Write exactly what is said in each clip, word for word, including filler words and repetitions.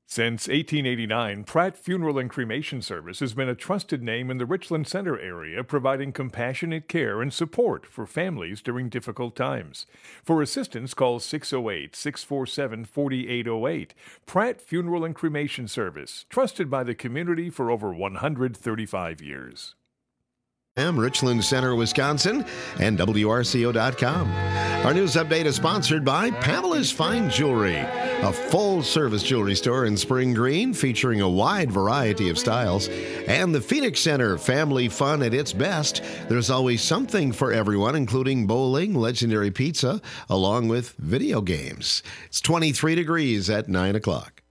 Since eighteen eighty-nine, Pratt Funeral and Cremation Service has been a trusted name in the Richland Center area, providing compassionate care and support for families during difficult times. For assistance, call six oh eight, six four seven, four eight oh eight. Pratt Funeral and Cremation Service, trusted by the community for over one hundred thirty-five years. Richland Center, Wisconsin, and W R C O dot com. Our news update is sponsored by Pamela's Fine Jewelry, a full-service jewelry store in Spring Green featuring a wide variety of styles, and the Phoenix Center, family fun at its best. There's always something for everyone, including bowling, legendary pizza, along with video games. It's twenty-three degrees at nine o'clock.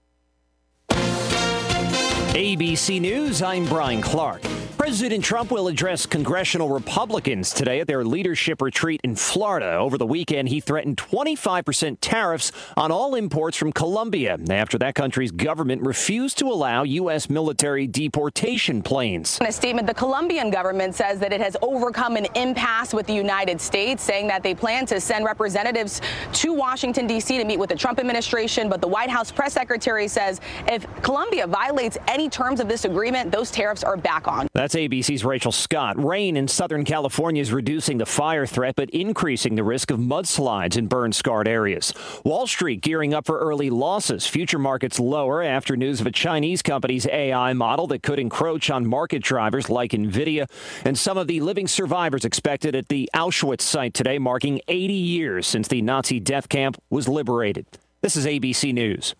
A B C News, I'm Brian Clark. President Trump will address congressional Republicans today at their leadership retreat in Florida. Over the weekend, he threatened twenty-five percent tariffs on all imports from Colombia after that country's government refused to allow U S military deportation planes. In a statement, the Colombian government says that it has overcome an impasse with the United States, saying that they plan to send representatives to Washington, D C to meet with the Trump administration. But the White House press secretary says if Colombia violates any terms of this agreement, those tariffs are back on. That's A B C's Rachel Scott. Rain in Southern California is reducing the fire threat, but increasing the risk of mudslides in burn-scarred areas. Wall Street gearing up for early losses. Future markets lower after news of a Chinese company's A I model that could encroach on market drivers like NVIDIA. And some of the living survivors expected at the Auschwitz site today, marking eighty years since the Nazi death camp was liberated. This is A B C News.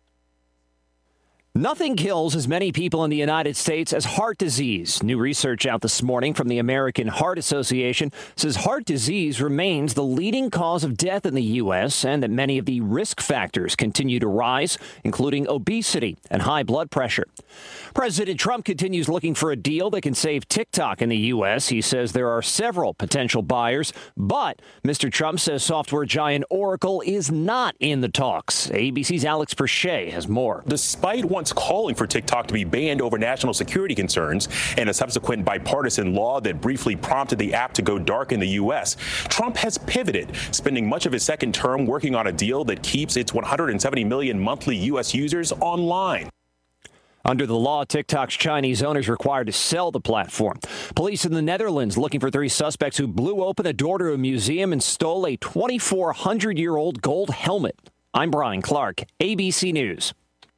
Nothing kills as many people in the United States as heart disease. New research out this morning from the American Heart Association says heart disease remains the leading cause of death in the U S and that many of the risk factors continue to rise, including obesity and high blood pressure. President Trump continues looking for a deal that can save TikTok in the U S. He says there are several potential buyers, but Mister Trump says software giant Oracle is not in the talks. A B C's Alex Perche has more. Despite once calling for TikTok to be banned over national security concerns and a subsequent bipartisan law that briefly prompted the app to go dark in the U S, Trump has pivoted, spending much of his second term working on a deal that keeps its one hundred seventy million monthly U S users online. Under the law, TikTok's Chinese owners required to sell the platform. Police in the Netherlands looking for three suspects who blew open a door to a museum and stole a twenty-four hundred year old gold helmet. I'm Brian Clark, A B C News.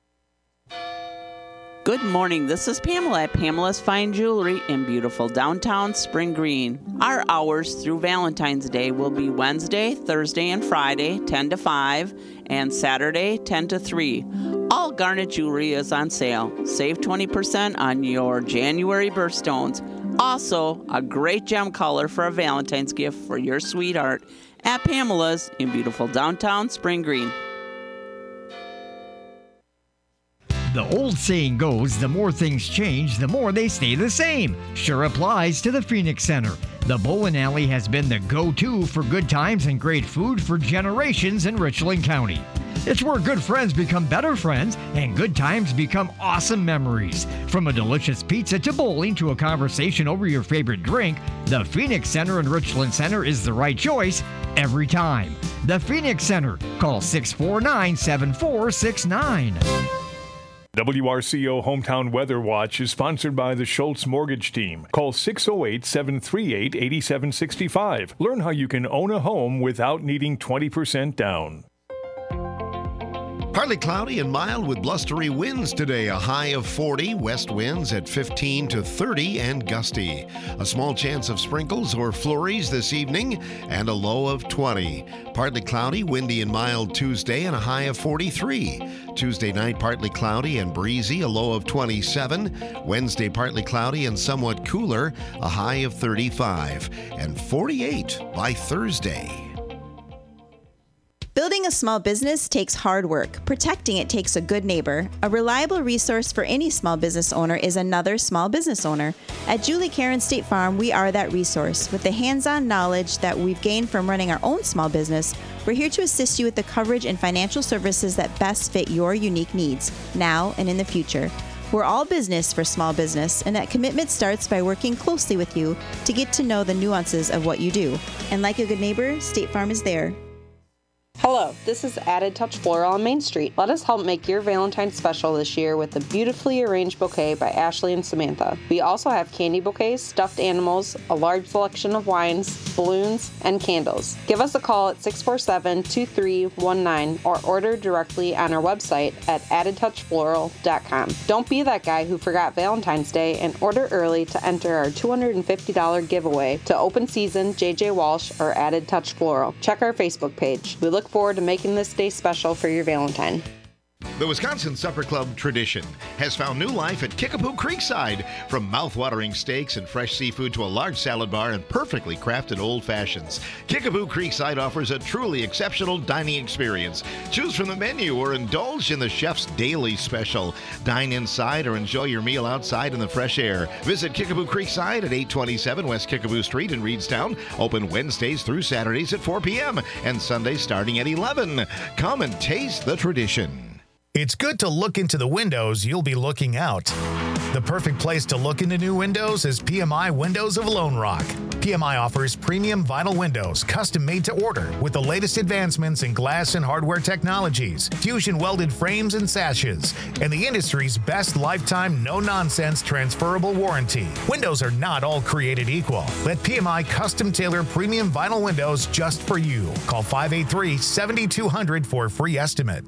Good morning. This is Pamela at Pamela's Fine Jewelry in beautiful downtown Spring Green. Our hours through Valentine's Day will be Wednesday, Thursday, and Friday, ten to five, and Saturday, ten to three. All garnet jewelry is on sale. Save twenty percent on your January birthstones. Also, a great gem color for a Valentine's gift for your sweetheart at Pamela's in beautiful downtown Spring Green. The old saying goes, the more things change, the more they stay the same. Sure applies to the Phoenix Center. The Bowling Alley has been the go-to for good times and great food for generations in Richland County. It's where good friends become better friends and good times become awesome memories. From a delicious pizza to bowling to a conversation over your favorite drink, the Phoenix Center in Richland Center is the right choice every time. The Phoenix Center. Call six four nine, seven four six nine. W R C O Hometown Weather Watch is sponsored by the Schultz Mortgage Team. Call six oh eight, seven three eight, eight seven six five. Learn how you can own a home without needing twenty percent down. Partly cloudy and mild with blustery winds today. A high of forty, west winds at fifteen to thirty and gusty. A small chance of sprinkles or flurries this evening and a low of twenty. Partly cloudy, windy and mild Tuesday and a high of forty-three. Tuesday night partly cloudy and breezy, a low of twenty-seven. Wednesday partly cloudy and somewhat cooler, a high of thirty-five. And forty-eight by Thursday. Building a small business takes hard work. Protecting it takes a good neighbor. A reliable resource for any small business owner is another small business owner. At Julie Karen State Farm, we are that resource. With the hands-on knowledge that we've gained from running our own small business, we're here to assist you with the coverage and financial services that best fit your unique needs, now and in the future. We're all business for small business, and that commitment starts by working closely with you to get to know the nuances of what you do. And like a good neighbor, State Farm is there. Hello, this is Added Touch Floral on Main Street. Let us help make your Valentine's special this year with a beautifully arranged bouquet by Ashley and Samantha. We also have candy bouquets, stuffed animals, a large selection of wines, balloons, and candles. Give us a call at six four seven, two three one nine or order directly on our website at added touch floral dot com. Don't be that guy who forgot Valentine's Day and order early to enter our two hundred fifty dollars giveaway to Open Season, J J Walsh, or Added Touch Floral. Check our Facebook page. We look forward to making this day special for your Valentine. The Wisconsin Supper Club tradition has found new life at Kickapoo Creekside. From mouth-watering steaks and fresh seafood to a large salad bar and perfectly crafted old fashions, Kickapoo Creekside offers a truly exceptional dining experience. Choose from the menu or indulge in the chef's daily special. Dine inside or enjoy your meal outside in the fresh air. Visit Kickapoo Creekside at eight twenty-seven West Kickapoo Street in Reedstown. Open Wednesdays through Saturdays at four p.m. and Sundays starting at eleven. Come and taste the tradition. It's good to look into the windows you'll be looking out. The perfect place to look into new windows is P M I Windows of Lone Rock. P M I offers premium vinyl windows, custom made to order, with the latest advancements in glass and hardware technologies, fusion welded frames and sashes, and the industry's best lifetime no-nonsense transferable warranty. Windows are not all created equal. Let P M I custom tailor premium vinyl windows just for you. Call five eight three, seven two zero zero for a free estimate.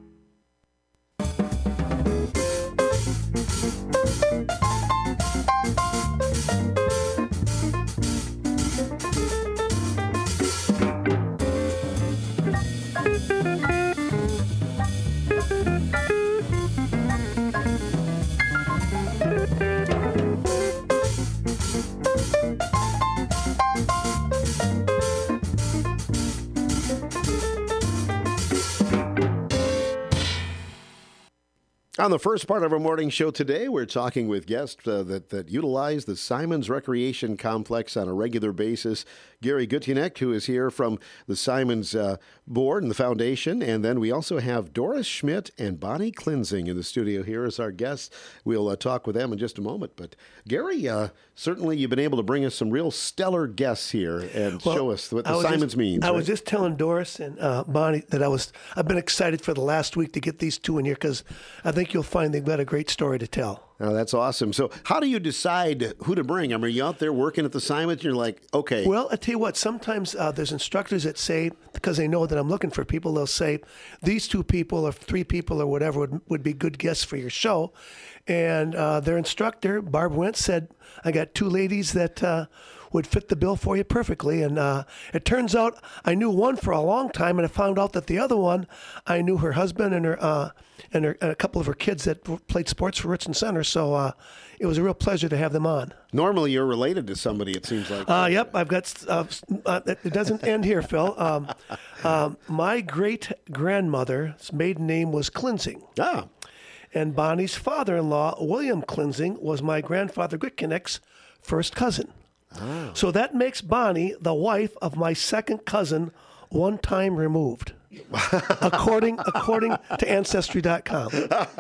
On the first part of our morning show today, we're talking with guests uh, that, that utilize the Simons Recreation Complex on a regular basis. Gary Gutjanek, who is here from the Simons uh, board and the foundation. And then we also have Doris Schmidt and Bonnie Klinzing in the studio here as our guests. We'll uh, talk with them in just a moment. But Gary, uh, certainly you've been able to bring us some real stellar guests here and well, show us what the Simons just, means. I right? was just telling Doris and uh, Bonnie that I was, I've been excited for the last week to get these two in here because I think you'll find they've got a great story to tell. Oh, that's awesome. So how do you decide who to bring? I mean, are you out there working at the Simons and you're like, okay. Well, I tell you what, sometimes uh, there's instructors that say, because they know that I'm looking for people, they'll say, these two people or three people or whatever would, would be good guests for your show. And uh, their instructor, Barb Wentz, said, I got two ladies that uh, would fit the bill for you perfectly. And uh, it turns out I knew one for a long time, and I found out that the other one, I knew her husband and her uh, and, her, and a couple of her kids that played sports for Richland Center. So uh, it was a real pleasure to have them on. Normally you're related to somebody, it seems like. Uh, yep, I've got, uh, uh, it doesn't end here, Phil. Um, um, my great-grandmother's maiden name was Klinzing. Ah. And Bonnie's father-in-law, William Klinzing, was my grandfather Gutjanek's first cousin. Oh. So that makes Bonnie the wife of my second cousin, one time removed, according according to Ancestry dot com.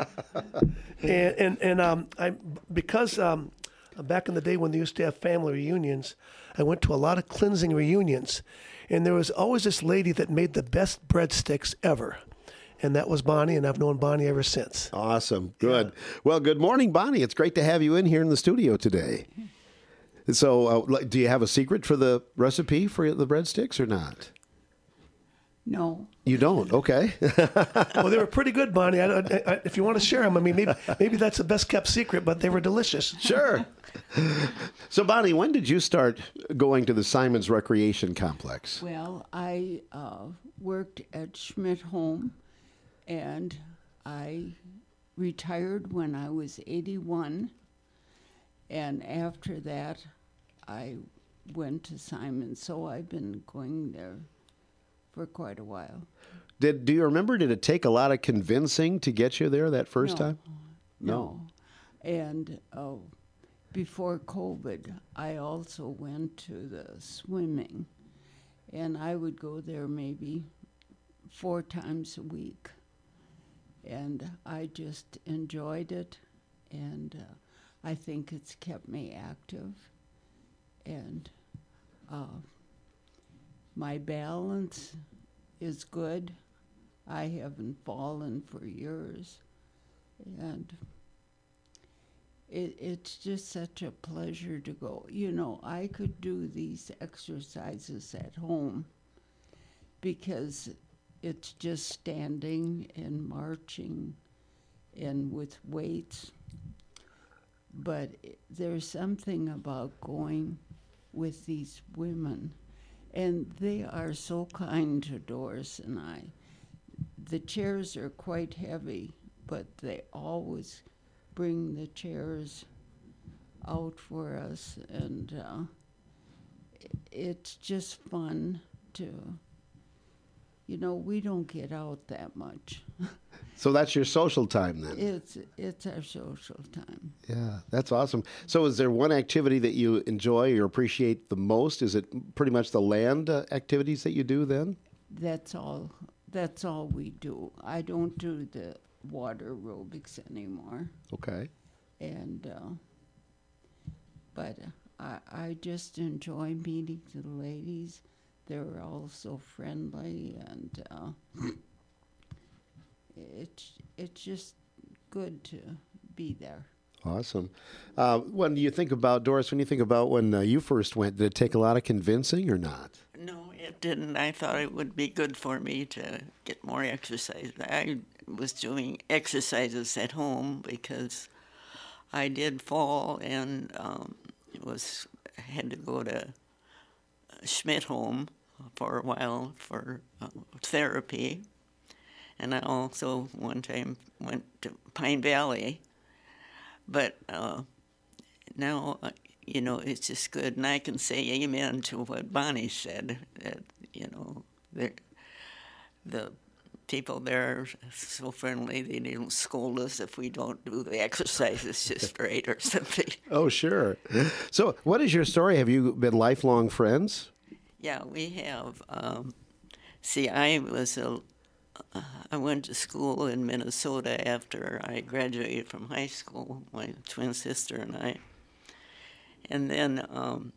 And and, and um, I because um, back in the day when they used to have family reunions, I went to a lot of Klinzing reunions, and there was always this lady that made the best breadsticks ever. And that was Bonnie, and I've known Bonnie ever since. Awesome. Good. Yeah. Well, good morning, Bonnie. It's great to have you in here in the studio today. So uh, do you have a secret for the recipe for the breadsticks or not? No. You don't? Okay. Well, they were pretty good, Bonnie. I, I, if you want to share them, I mean, maybe, maybe that's the best kept secret, but they were delicious. Sure. So, Bonnie, when did you start going to the Simons Recreation Complex? Well, I uh, worked at Schmidt Home, and I retired when I was eighty-one. And after that, I went to Simons. So I've been going there for quite a while. Did do you remember, did it take a lot of convincing to get you there that first no, time? No. no. And uh, before COVID, I also went to the swimming. And I would go there maybe four times a week. And I just enjoyed it. And uh, I think it's kept me active. And uh, my balance is good. I haven't fallen for years. And it, it's just such a pleasure to go. You know, I could do these exercises at home because it's just standing and marching and with weights. But there's something about going with these women, and they are so kind to Doris and I. The chairs are quite heavy, but they always bring the chairs out for us, and uh, it's just fun to, you know, we don't get out that much. So that's your social time then? It's it's our social time. Yeah, that's awesome. So is there one activity that you enjoy or appreciate the most? Is it pretty much the land uh, activities that you do then? That's all. That's all we do. I don't do the water aerobics anymore. Okay. And, uh, but I, I just enjoy meeting the ladies. They're all so friendly, and uh, it's it's just good to be there. Awesome. Uh, when you think about, Doris, when you think about when uh, you first went, did it take a lot of convincing or not? No, it didn't. I thought it would be good for me to get more exercise. I was doing exercises at home because I did fall and um, was had to go to Schmidt Home for a while for uh, therapy. And I also one time went to Pine Valley. But uh, now, uh, you know, it's just good. And I can say amen to what Bonnie said, that, you know, the people there are so friendly. They don't scold us if we don't do the exercises just right or something. Oh, sure. So what is your story? Have you been lifelong friends? Yeah, we have. Um, see, I was a... Uh, I went to school in Minnesota after I graduated from high school, my twin sister and I. And then um,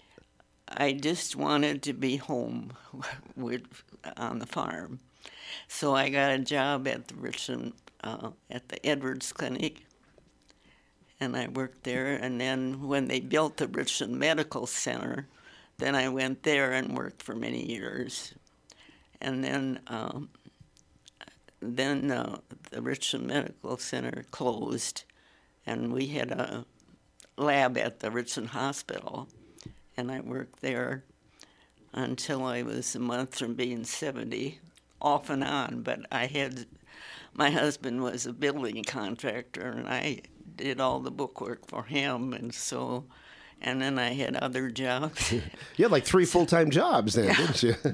I just wanted to be home with, on the farm. So I got a job at the Richland, uh, at the Edwards Clinic, and I worked there. And then when they built the Richland Medical Center, then I went there and worked for many years. And then... Um, Then uh, the Richland Medical Center closed, and we had a lab at the Richland Hospital, and I worked there until I was a month from being seventy, off and on. But I had, my husband was a building contractor, and I did all the bookwork for him, and so, and then I had other jobs. You had like three full-time jobs then, yeah. didn't you?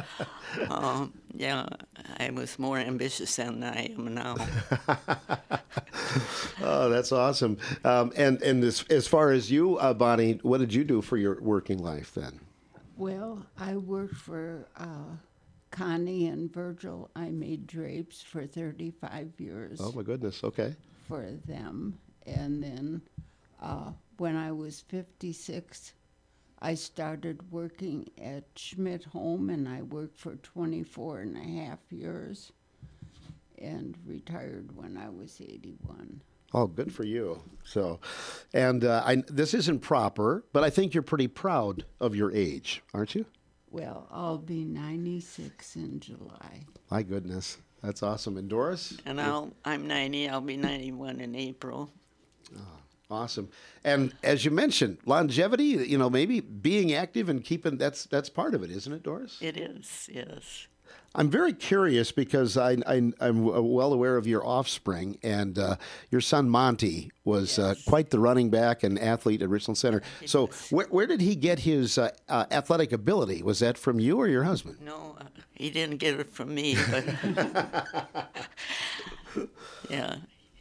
um, yeah, I was more ambitious than I am now. Oh, that's awesome. Um, and and as, as far as you, uh, Bonnie, what did you do for your working life then? Well, I worked for uh, Connie and Virgil. I made drapes for thirty-five years. Oh, my goodness. Okay. For them. And then uh, when I was fifty-six, I started working at Schmidt Home, and I worked for twenty-four and a half years and retired when I was eighty-one. Oh, good for you. So, and uh, I, this isn't proper, but I think you're pretty proud of your age, aren't you? Well, I'll be ninety-six in July. My goodness. That's awesome. And Doris? And I'll, I'm ninety. I'll be ninety-one in April. Oh, awesome. And as you mentioned, longevity, you know, maybe being active and keeping, that's that's part of it, isn't it, Doris? It is, yes. I'm very curious because I, I, I'm well aware of your offspring, and uh, your son Monty was yes. uh, quite the running back and athlete at Richland Center. It so where, where did he get his uh, uh, athletic ability? Was that from you or your husband? No, uh, he didn't get it from me, but yeah.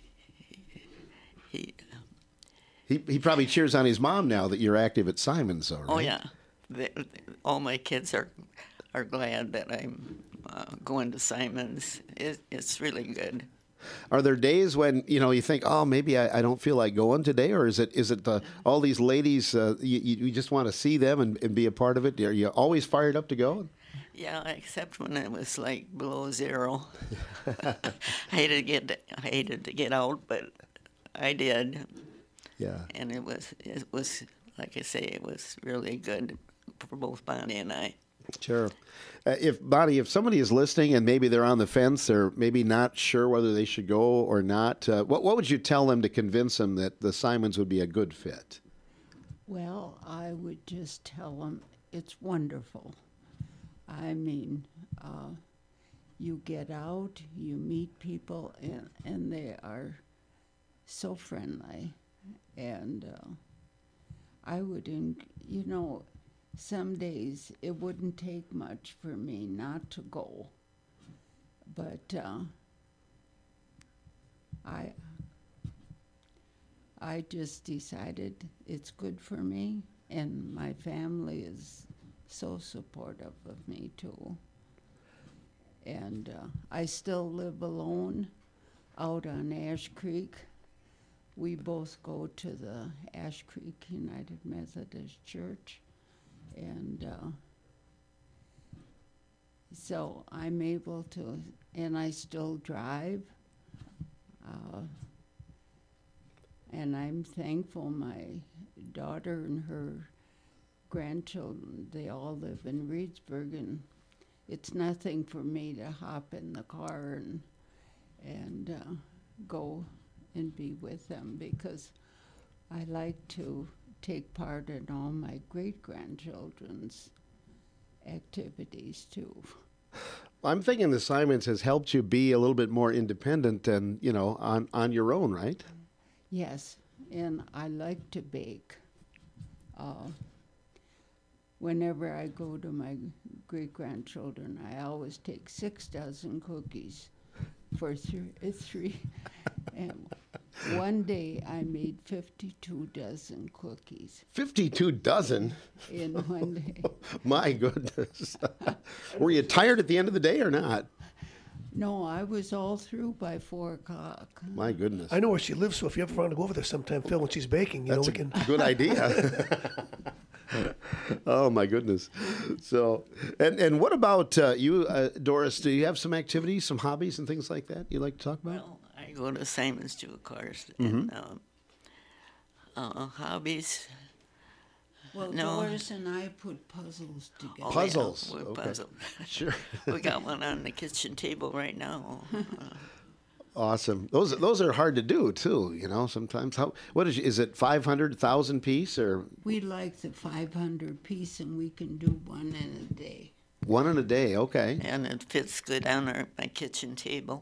He, he he probably cheers on his mom now that you're active at Simon's, though, right? Oh, yeah. The, the, all my kids are are glad that I'm uh, going to Simon's. It, it's really good. Are there days when, you know, you think, oh, maybe I, I don't feel like going today? Or is it is it the, all these ladies, uh, you, you just want to see them and, and be a part of it? Are you always fired up to go? Yeah, except when it was like below zero. I hated to get I hated to get out, but I did. Yeah. And it was it was like I say, it was really good for both Bonnie and I. Sure. Uh, if Bonnie, if somebody is listening and maybe they're on the fence or maybe not sure whether they should go or not, uh, what what would you tell them to convince them that the Simons would be a good fit? Well, I would just tell them it's wonderful. I mean, uh, you get out, you meet people, and, and they are so friendly. And uh, I would, in, you know, some days it wouldn't take much for me not to go. But uh, I, I just decided it's good for me, and my family is so supportive of me too. And uh, I still live alone out on Ash Creek. We both go to the Ash Creek United Methodist Church. And uh, so I'm able to, and I still drive. Uh, and I'm thankful my daughter and her grandchildren, they all live in Reedsburg, and it's nothing for me to hop in the car and and uh, go and be with them, because I like to take part in all my great-grandchildren's activities too. I'm thinking the Simons has helped you be a little bit more independent and, you know, on, on your own, right? Yes, and I like to bake. Uh, whenever I go to my great-grandchildren, I always take six dozen cookies for three, three. And one day I made fifty-two dozen cookies. fifty-two dozen? In one day. My goodness. Were you tired at the end of the day or not? No, I was all through by four o'clock. My goodness. I know where she lives, so if you ever want to go over there sometime, Phil, when she's baking, you That's know, we a can. good idea. Oh, my goodness. So, and, and what about uh, you, uh, Doris? Do you have some activities, some hobbies and things like that you like to talk about? Well, I go to Simon's too, of course. Mm-hmm. And, um, uh, hobbies. Well, No. Doris and I put puzzles together. Oh, Puzzles. Yeah, we're Okay. puzzled. Sure. We got one on the kitchen table right now. Uh, Awesome. Those those are hard to do too. You know, sometimes. How? What is is it? Five hundred thousand piece or We like the five hundred piece, and we can do one in a day. one in a day? Okay. and it fits good on our, my kitchen table.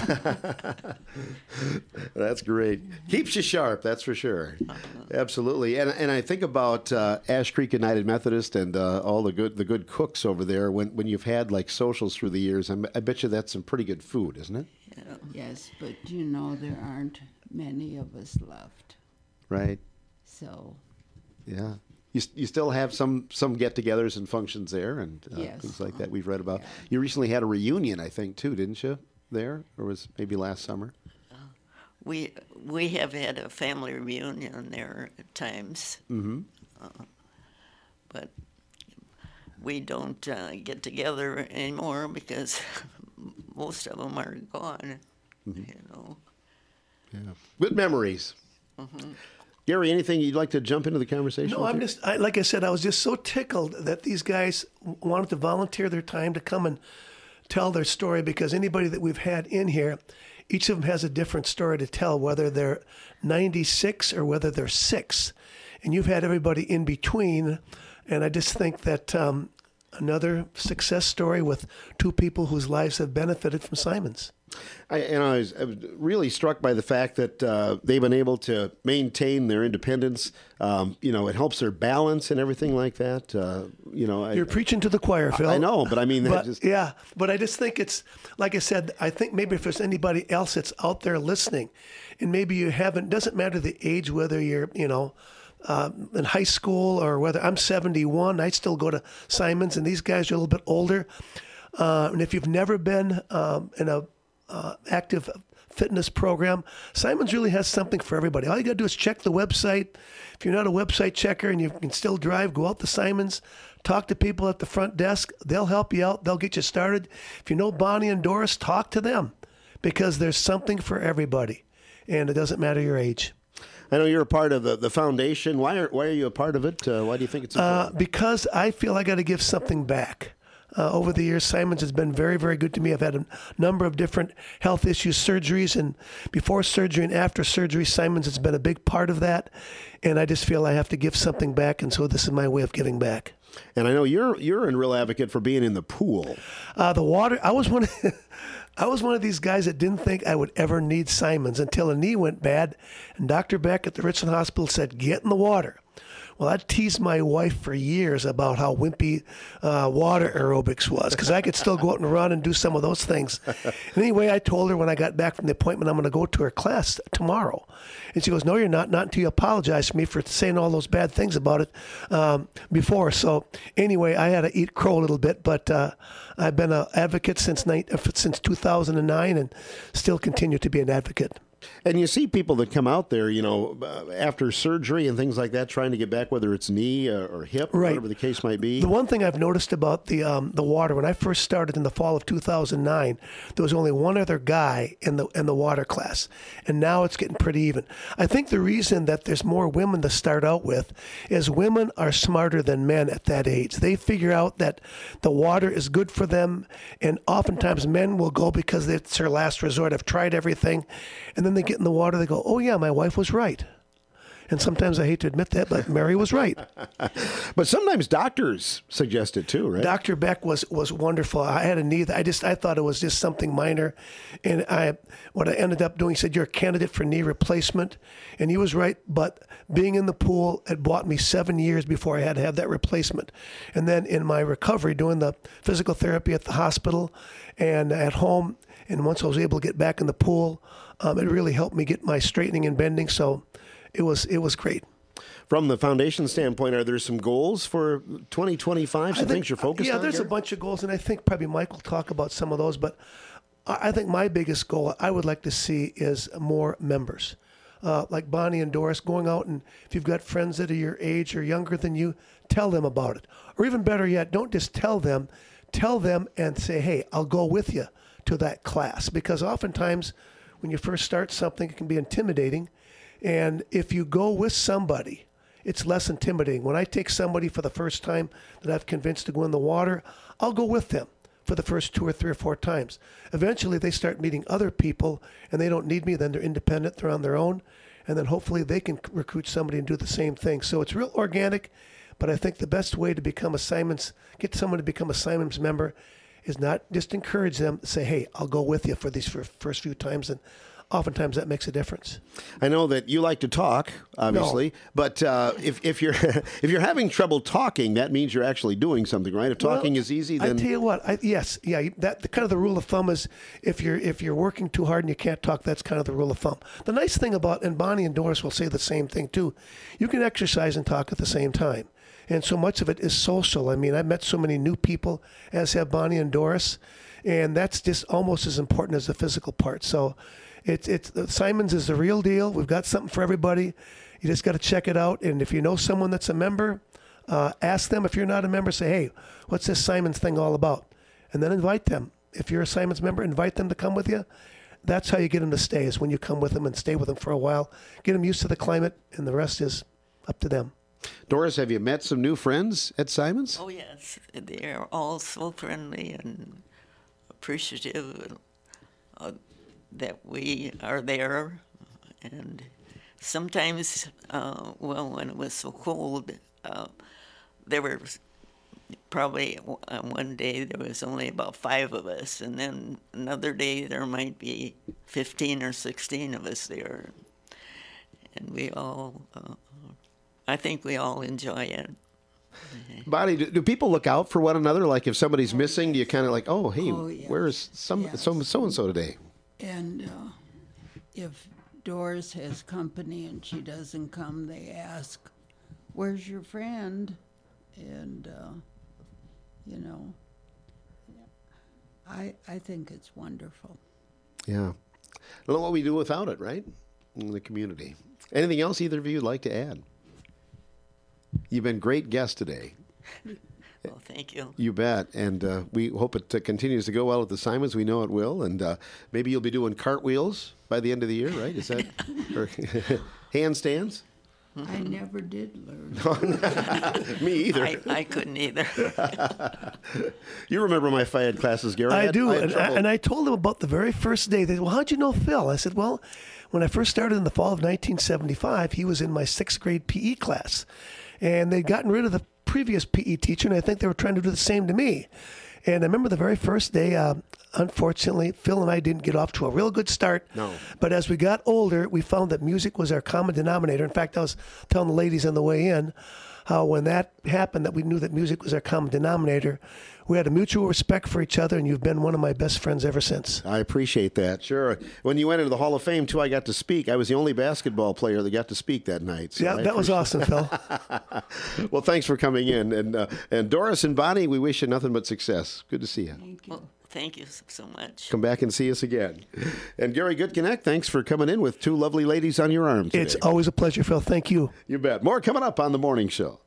That's great. Keeps you sharp, that's for sure. Absolutely. And and I think about uh, Ash Creek United Methodist and uh, all the good the good cooks over there. When when you've had like socials through the years, I'm, I bet you that's some pretty good food, isn't it? Yeah. Yes, but you know, there aren't many of us left. Right. So, Yeah. You, you still have some, some get-togethers and functions there and uh, Yes. things like that we've read about. You recently had a reunion, I think, too, didn't you, there? Or was maybe last summer? We we have had a family reunion there at times, Mm-hmm. uh, but we don't uh, get together anymore because most of them are gone. Mm-hmm. You know. Yeah. Good memories. Mhm. Gary, anything you'd like to jump into the conversation? No, with I'm you? just, I, like I said, I was just so tickled that these guys wanted to volunteer their time to come and tell their story, because anybody that we've had in here, each of them has a different story to tell, whether they're ninety-six or whether they're six. And you've had everybody in between. And I just think that um, another success story with two people whose lives have benefited from Simons. I, and I was, I was really struck by the fact that uh, they've been able to maintain their independence. Um, you know, it helps their balance and everything like that. Uh, you know, I, You're preaching to the choir, Phil. I know, but I mean, that but, just yeah, but I just think it's, like I said, I think maybe if there's anybody else that's out there listening, and maybe you haven't, doesn't matter the age, whether you're, you know, uh, in high school or whether I'm seventy-one, I still go to Simons, and these guys are a little bit older. Uh, and if you've never been um, in a uh, active fitness program. Simons really has something for everybody. All you got to do is check the website. If you're not a website checker and you can still drive, go out to Simons, talk to people at the front desk. They'll help you out. They'll get you started. If you know Bonnie and Doris, talk to them because there's something for everybody, and it doesn't matter your age. I know you're a part of the, the foundation. Why are why are you a part of it? Uh, why do you think it's important? Uh, because I feel I got to give something back. Uh, over the years, Simons has been very, very good to me. I've had a number of different health issues, surgeries, and before surgery and after surgery, Simons has been a big part of that. And I just feel I have to give something back, and so this is my way of giving back. And I know you're you're a real advocate for being in the pool. Uh, the water. I was one. Of, I was one of these guys that didn't think I would ever need Simons until a knee went bad, and Doctor Beck at the Richland Hospital said, "Get in the water." Well, I teased my wife for years about how wimpy uh, water aerobics was because I could still go out and run and do some of those things. And anyway, I told her when I got back from the appointment, I'm going to go to her class tomorrow. And she goes, "No, you're not, not until you apologize to me for saying all those bad things about it um, before." So anyway, I had to eat crow a little bit, but uh, I've been an advocate since, since two thousand nine and still continue to be an advocate. And you see people that come out there, you know, uh, after surgery and things like that, trying to get back, whether it's knee or, or hip, right. whatever the case might be. The one thing I've noticed about the um, the water, when I first started in the fall of two thousand nine, there was only one other guy in the in the water class, and now it's getting pretty even. I think the reason that there's more women to start out with is women are smarter than men at that age. They figure out that the water is good for them, and oftentimes men will go because it's their last resort. I've tried everything, and then they get in the water, they go, "Oh yeah, my wife was right." And sometimes I hate to admit that, but Mary was right. But sometimes doctors suggest it too, right? Doctor Beck was was wonderful. I had a knee that I just I thought it was just something minor, and I what I ended up doing, he said, "You're a candidate for knee replacement," and he was right. But being in the pool, it bought me seven years before I had to have that replacement, and then in my recovery, doing the physical therapy at the hospital and at home, and once I was able to get back in the pool, um, it really helped me get my straightening and bending. So. It was it was great. From the foundation standpoint, are there some goals for twenty twenty-five, some think, things you're focused yeah, on? Yeah, there's Gary? a bunch of goals, and I think probably Mike will talk about some of those. But I think my biggest goal I would like to see is more members. Uh, like Bonnie and Doris, going out, and if you've got friends that are your age or younger than you, tell them about it. Or even better yet, don't just tell them. Tell them and say, "Hey, I'll go with you to that class." Because oftentimes when you first start something, it can be intimidating. And if you go with somebody, it's less intimidating. When I take somebody for the first time that I've convinced to go in the water, I'll go with them for the first two or three or four times. Eventually, they start meeting other people, and they don't need me. Then they're independent. They're on their own. And then hopefully they can recruit somebody and do the same thing. So it's real organic, but I think the best way to become a Simons, get someone to become a Simons member is not just encourage them to say, "Hey, I'll go with you for these first few times," and oftentimes that makes a difference. I know that you like to talk, obviously, no. but uh, if, if you're if you're having trouble talking, that means you're actually doing something, right? If talking well, is easy, then I tell you what, I, yes, yeah, that the kind of the rule of thumb is if you're if you're working too hard and you can't talk, that's kind of the rule of thumb. The nice thing about, and Bonnie and Doris will say the same thing too, you can exercise and talk at the same time. And so much of it is social. I mean, I've met so many new people, as have Bonnie and Doris, and that's just almost as important as the physical part. So It's it's Simons is the real deal. We've got something for everybody. You just got to check it out. And if you know someone that's a member, uh, ask them. If you're not a member, say, "Hey, what's this Simons thing all about?" And then invite them. If you're a Simons member, invite them to come with you. That's how you get them to stay, is when you come with them and stay with them for a while. Get them used to the climate, and the rest is up to them. Doris, have you met some new friends at Simons? Oh, yes. They're all so friendly and appreciative of that we are there. And sometimes, uh, well, when it was so cold, uh, there were probably uh, one day there was only about five of us, and then another day there might be fifteen or sixteen of us there. And we all, uh, I think we all enjoy it. Bonnie, do, do people look out for one another? Like if somebody's missing, do you kind of like, oh, hey, oh, yes. where's some yes. so so and so today? And uh, if Doris has company and she doesn't come, they ask, "Where's your friend?" And uh, you know, I I think it's wonderful. Yeah. don't know what we do without it, right? In the community. Anything else either of you would like to add? You've been great guests today. Well, thank you. You bet. And uh, we hope it uh, continues to go well at the Simons. We know it will. And uh, maybe you'll be doing cartwheels by the end of the year, right? Is that or handstands? I never did learn. Me either. I, I couldn't either. You remember my F I A D classes, Gary? I, I had, do. I and, I, and I told them about the very first day. They said, well, how'd you know Phil? I said, well, when I first started in the fall of nineteen seventy-five, he was in my sixth grade P E class. And they'd gotten rid of the previous P E teacher, and I think they were trying to do the same to me. And I remember the very first day, uh, unfortunately, Phil and I didn't get off to a real good start. No. But as we got older, we found that music was our common denominator. In fact, I was telling the ladies on the way in how when that happened, that we knew that music was our common denominator. We had a mutual respect for each other, and you've been one of my best friends ever since. I appreciate that. Sure. When you went into the Hall of Fame, too, I got to speak. I was the only basketball player that got to speak that night. So yeah, I that was awesome, Phil. Well, thanks for coming in. And uh, and Doris and Bonnie, we wish you nothing but success. Good to see you. Thank you. Well, thank you so much. Come back and see us again. And Gary Goodconnect, thanks for coming in with two lovely ladies on your arm today. It's always a pleasure, Phil. Thank you. You bet. More coming up on The Morning Show.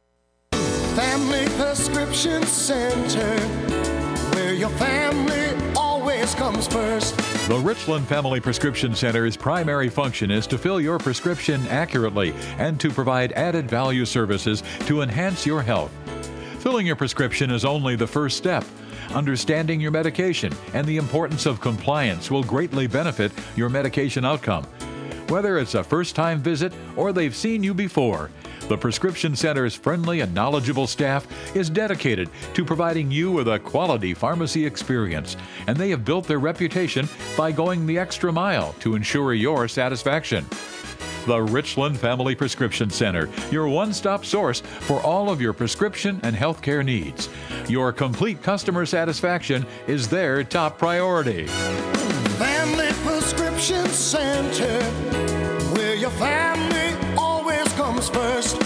Family Prescription Center, where your family always comes first. The Richland Family Prescription Center's primary function is to fill your prescription accurately and to provide added value services to enhance your health. Filling your prescription is only the first step. Understanding your medication and the importance of compliance will greatly benefit your medication outcome. Whether it's a first-time visit or they've seen you before, the Prescription Center's friendly and knowledgeable staff is dedicated to providing you with a quality pharmacy experience, and they have built their reputation by going the extra mile to ensure your satisfaction. The Richland Family Prescription Center, your one-stop source for all of your prescription and healthcare needs. Your complete customer satisfaction is their top priority. Family Prescription Center, where your family always comes first.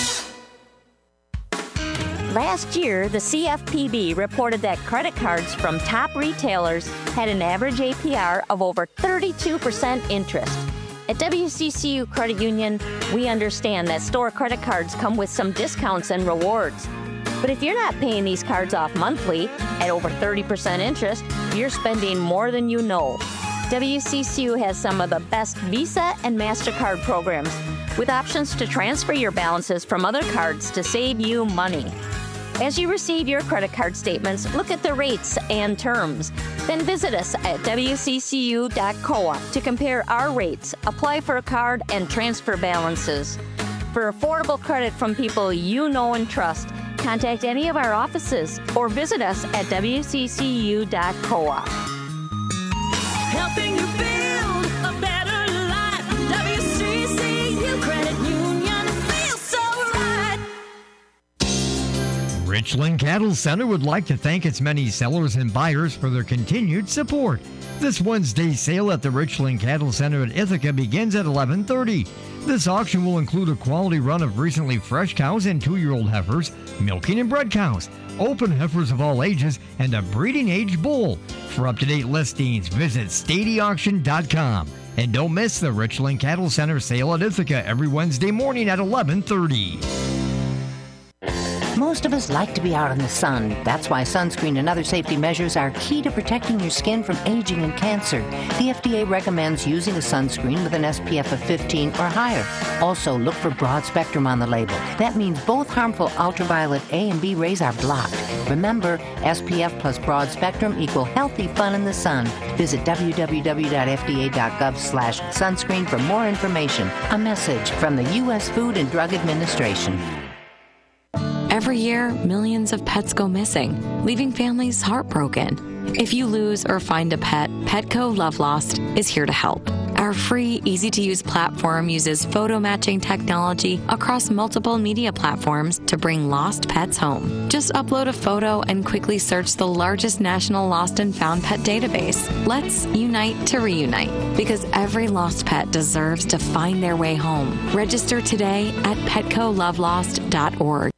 Last year, the C F P B reported that credit cards from top retailers had an average A P R of over thirty-two percent interest. At W C C U Credit Union, we understand that store credit cards come with some discounts and rewards. But if you're not paying these cards off monthly at over thirty percent interest, you're spending more than you know. W C C U has some of the best Visa and MasterCard programs with options to transfer your balances from other cards to save you money. As you receive your credit card statements, look at the rates and terms. Then visit us at W C C U dot coop to compare our rates, apply for a card, and transfer balances. For affordable credit from people you know and trust, contact any of our offices or visit us at W C C U dot coop. Helping you build a better life. W C C U Credit Union feels so right. Richland Cattle Center would like to thank its many sellers and buyers for their continued support. This Wednesday's sale at the Richland Cattle Center at Ithaca begins at eleven thirty. This auction will include a quality run of recently fresh cows and two-year-old heifers, milking and bred cows, open heifers of all ages, and a breeding age bull. For up-to-date listings, visit stady auction dot com. And don't miss the Richland Cattle Center sale at Ithaca every Wednesday morning at eleven thirty. Most of us like to be out in the sun. That's why sunscreen and other safety measures are key to protecting your skin from aging and cancer. The F D A recommends using a sunscreen with an S P F of fifteen or higher. Also, look for broad spectrum on the label. That means both harmful ultraviolet A and B rays are blocked. Remember, S P F plus broad spectrum equal healthy fun in the sun. Visit w w w dot f d a dot gov slash sunscreen for more information. A message from the U S Food and Drug Administration. Every year, millions of pets go missing, leaving families heartbroken. If you lose or find a pet, Petco Love Lost is here to help. Our free, easy-to-use platform uses photo matching technology across multiple media platforms to bring lost pets home. Just upload a photo and quickly search the largest national lost and found pet database. Let's unite to reunite, because every lost pet deserves to find their way home. Register today at petco love lost dot org.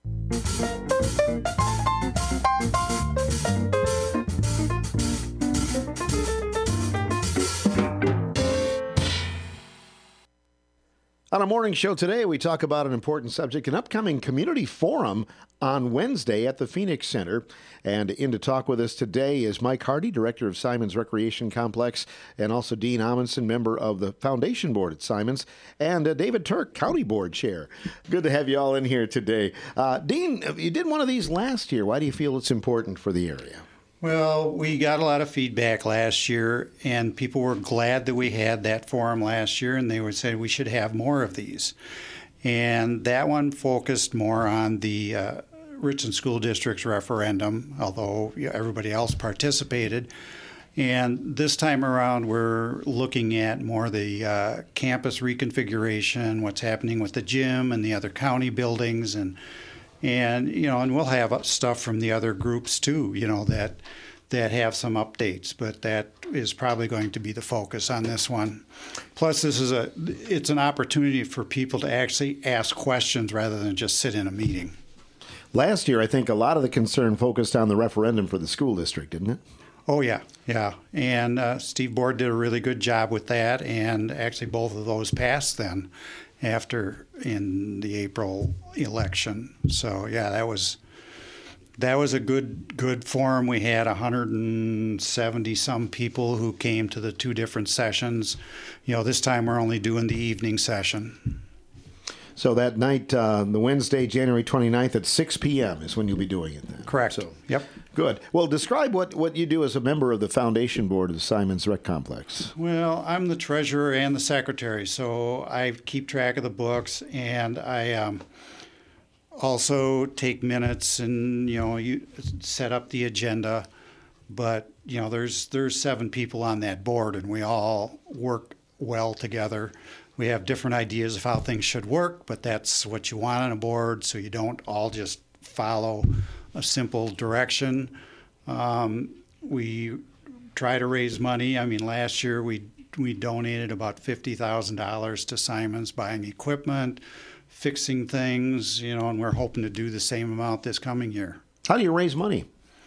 On a morning show today, we talk about an important subject, an upcoming community forum on Wednesday at the Phoenix Center. And in to talk with us today is Mike Hardy, director of Simons Recreation Complex, and also Dean Amundsen, member of the foundation board at Simons, and uh, David Turk, county board chair. Good to have you all in here today. Uh, Dean, you did one of these last year. Why do you feel it's important for the area? Well, we got a lot of feedback last year, and people were glad that we had that forum last year, and they would say we should have more of these. And that one focused more on the uh, Richland School District's referendum, although you know, everybody else participated. And this time around, we're looking at more the uh, campus reconfiguration, what's happening with the gym and the other county buildings, and And, you know, and we'll have stuff from the other groups too, you know, that that have some updates, but that is probably going to be the focus on this one. Plus, this is a, it's an opportunity for people to actually ask questions rather than just sit in a meeting. Last year, I think a lot of the concern focused on the referendum for the school district, didn't it? Oh, yeah, yeah. And uh, Steve Board did a really good job with that, and actually both of those passed then after in the April election. So yeah, that was that was a good good forum. We had one hundred seventy some people who came to the two different sessions. You know, this time we're only doing the evening session. So that night, uh, the Wednesday, January twenty-ninth at six p.m. is when you'll be doing it then. Correct. So, yep. Good. Well, describe what, what you do as a member of the foundation board of the Simons Rec Complex. Well, I'm the treasurer and the secretary, so I keep track of the books, and I um, also take minutes and, you know, you set up the agenda. But, you know, there's there's seven people on that board, and we all work well together. We have different ideas of how things should work, but that's what you want on a board, so you don't all just follow a simple direction. Um, we try to raise money. I mean, last year we we donated about fifty thousand dollars to Simons, buying equipment, fixing things, you know, and we're hoping to do the same amount this coming year. How do you raise money?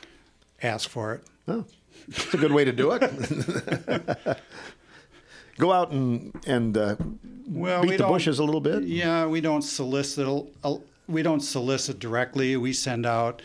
Ask for it. Oh, that's a good way to do it. Go out and and uh, well, beat we the don't- bushes a little bit. Yeah, we don't solicit. a- We don't solicit directly. We send out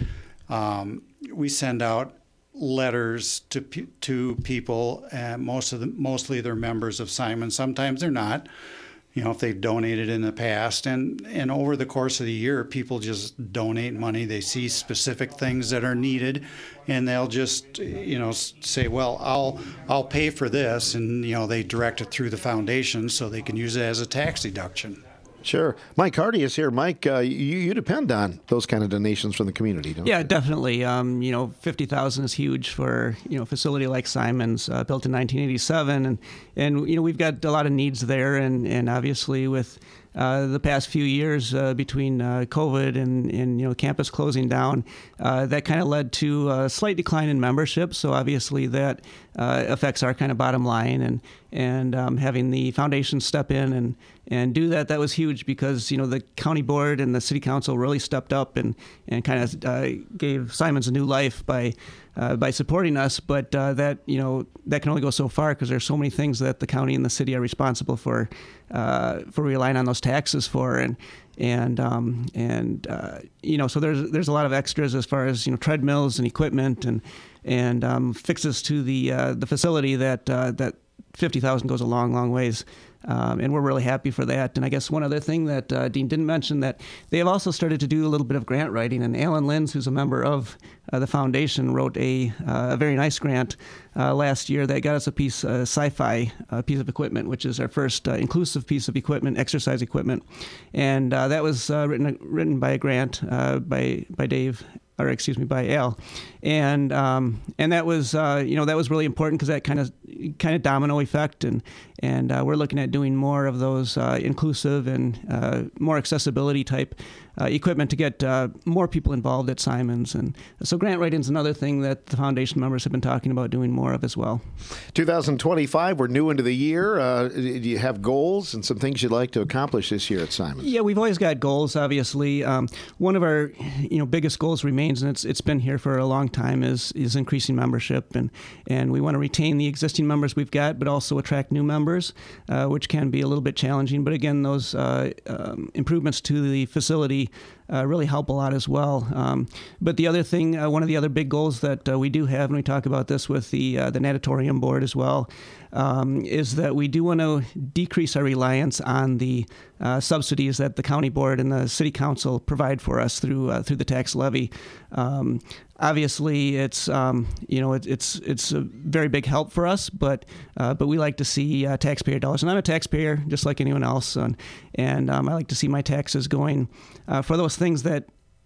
um, we send out letters to pe- to people, and most of the mostly they're members of Simon. Sometimes they're not. You know, if they've donated in the past, and and over the course of the year, people just donate money. They see specific things that are needed, and they'll just you know say, well, I'll I'll pay for this, and you know they direct it through the foundation so they can use it as a tax deduction. Sure. Mike Hardy is here. Mike, uh, you, you depend on those kind of donations from the community, don't Yeah, you? definitely. Um, you know, fifty thousand is huge for you know a facility like Simons, uh, built in nineteen eighty-seven, and and you know we've got a lot of needs there, and and obviously with uh, the past few years uh, between uh, COVID and and you know campus closing down, uh, that kind of led to a slight decline in membership. So obviously that uh, affects our kind of bottom line, and and um, having the foundation step in and and do that, that was huge because, you know, the county board and the city council really stepped up and, and kind of uh, gave Simons a new life by uh, by supporting us. But uh, that, you know, that can only go so far because there's so many things that the county and the city are responsible for, uh, for relying on those taxes for. And, and, um, and uh, you know, so there's there's a lot of extras as far as, you know, treadmills and equipment and, and um, fixes to the uh, the facility that, uh, that fifty thousand goes a long, long ways. Um, and we're really happy for that. And I guess one other thing that uh, Dean didn't mention, that they have also started to do a little bit of grant writing. And Alan Linz, who's a member of uh, the foundation, wrote a, uh, a very nice grant uh, last year that got us a piece, a sci-fi uh, piece of equipment, which is our first uh, inclusive piece of equipment, exercise equipment. And uh, that was uh, written written by a grant uh, by by Dave. Or excuse me, by Al, and um, and that was uh, you know that was really important because that kind of kind of domino effect, and and uh, we're looking at doing more of those uh, inclusive and uh, more accessibility type uh, equipment to get uh, more people involved at Simons, and so grant writing is another thing that the foundation members have been talking about doing more of as well. two thousand twenty-five, we're new into the year. Uh, do you have goals and some things you'd like to accomplish this year at Simons? Yeah, we've always got goals. Obviously, um, one of our you know biggest goals remains, and it's it's been here for a long time, is is increasing membership, and and we want to retain the existing existing members we've got, but also attract new members, uh, which can be a little bit challenging. But again, those uh, um, improvements to the facility uh, really help a lot as well. Um, but the other thing, uh, one of the other big goals that uh, we do have, and we talk about this with the uh, the natatorium board as well, um, is that we do want to decrease our reliance on the uh, subsidies that the county board and the city council provide for us through uh, through the tax levy. Um, Obviously, it's um, you know it, it's it's a very big help for us, but uh, but we like to see uh, taxpayer dollars, and I'm a taxpayer just like anyone else, and and um, I like to see my taxes going uh, for those things that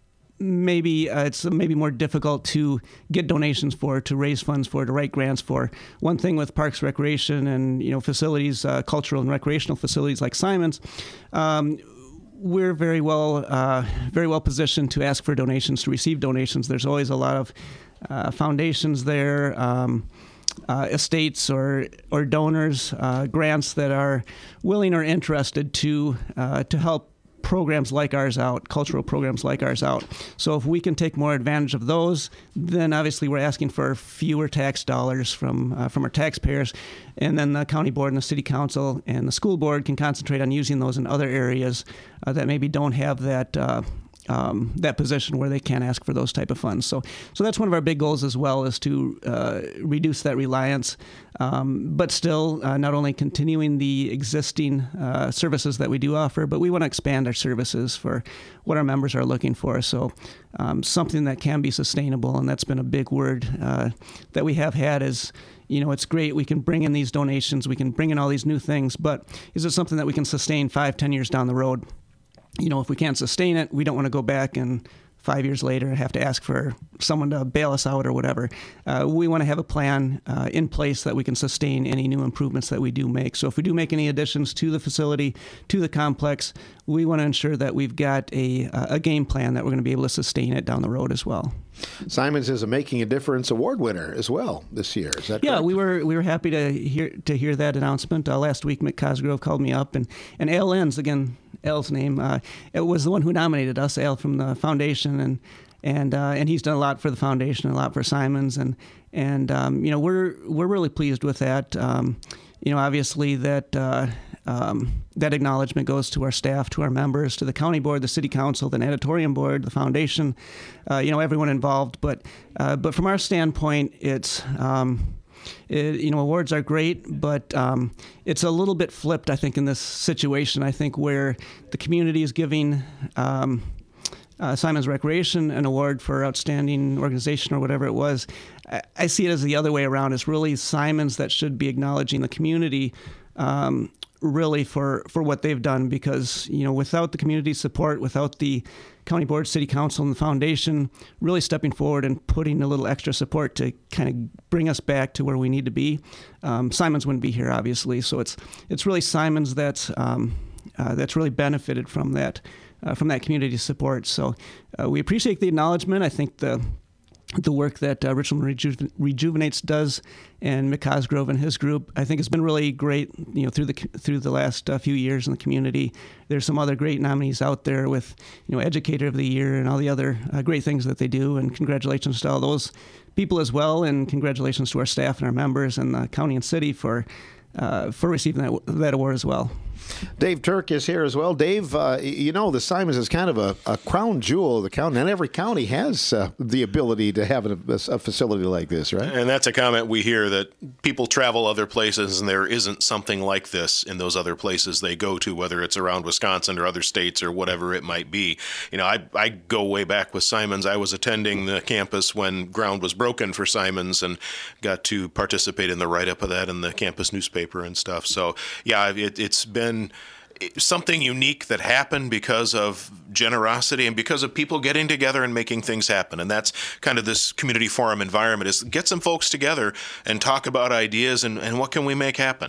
maybe uh, it's maybe more difficult to get donations for, to raise funds for, to write grants for. One thing with Parks Recreation and you know facilities, uh, cultural and recreational facilities like Simon's. Um, We're very well, uh, very well positioned to ask for donations, to receive donations. There's always a lot of uh, foundations there, um, uh, estates or or donors, uh, grants that are willing or interested to uh, to help programs like ours out, cultural programs like ours out. So if we can take more advantage of those, then obviously we're asking for fewer tax dollars from uh, from our taxpayers, and then the county board and the city council and the school board can concentrate on using those in other areas uh, that maybe don't have that uh, um, that position where they can ask for those type of funds. So so that's one of our big goals as well, is to uh, reduce that reliance, um, but still uh, not only continuing the existing uh, services that we do offer, but we want to expand our services for what our members are looking for. So um, something that can be sustainable, and that's been a big word uh, that we have had is, you know, it's great, we can bring in these donations, we can bring in all these new things, but is it something that we can sustain five, ten years down the road? You know, if we can't sustain it, we don't want to go back and five years later have to ask for someone to bail us out or whatever. Uh, we want to have a plan uh, in place that we can sustain any new improvements that we do make. So if we do make any additions to the facility, to the complex, we want to ensure that we've got a, a game plan that we're going to be able to sustain it down the road as well. Simons is a Making a Difference award winner as well this year. Is that yeah, correct? we were we were happy to hear to hear that announcement. Uh, last week, Mick Cosgrove called me up, and, and Al Lenz, again, Al's name, uh, it was the one who nominated us, Al from the foundation, and and uh, and he's done a lot for the foundation, a lot for Simons, and and um, you know we're we're really pleased with that. Um, you know, obviously that. Uh, Um, that acknowledgement goes to our staff, to our members, to the county board, the city council, the natatorium board, the foundation, uh, you know, everyone involved. But uh, but from our standpoint, it's, um, it, you know, awards are great, but um, it's a little bit flipped, I think, in this situation. I think where the community is giving um, uh, Simon's Recreation an award for outstanding organization or whatever it was, I, I see it as the other way around. It's really Simon's that should be acknowledging the community um, really for, for what they've done, because, you know, without the community support, without the county board, city council, and the foundation really stepping forward and putting a little extra support to kind of bring us back to where we need to be, um, Simons wouldn't be here, obviously. So it's it's really Simons that's um, uh, that's really benefited from that uh, from that community support. So uh, we appreciate the acknowledgement. I think the the work that uh, Richland Reju- Rejuvenates does, and Mick Cosgrove and his group, I think has been really great. You know, through the through the last uh, few years in the community. There's some other great nominees out there with, you know, Educator of the Year and all the other uh, great things that they do. And congratulations to all those people as well, and congratulations to our staff and our members and the county and city for uh, for receiving that that award as well. Dave Turk is here as well. Dave, uh, you know, the Simons is kind of a, a crown jewel of the county. Not every county has uh, the ability to have a, a facility like this, right? And that's a comment we hear, that people travel other places and there isn't something like this in those other places they go to, whether it's around Wisconsin or other states or whatever it might be. You know, I, I go way back with Simons. I was attending the campus when ground was broken for Simons and got to participate in the write-up of that in the campus newspaper and stuff. So, yeah, it, it's been something unique that happened because of generosity and because of people getting together and making things happen. And that's kind of this community forum environment, is get some folks together and talk about ideas and, and what can we make happen.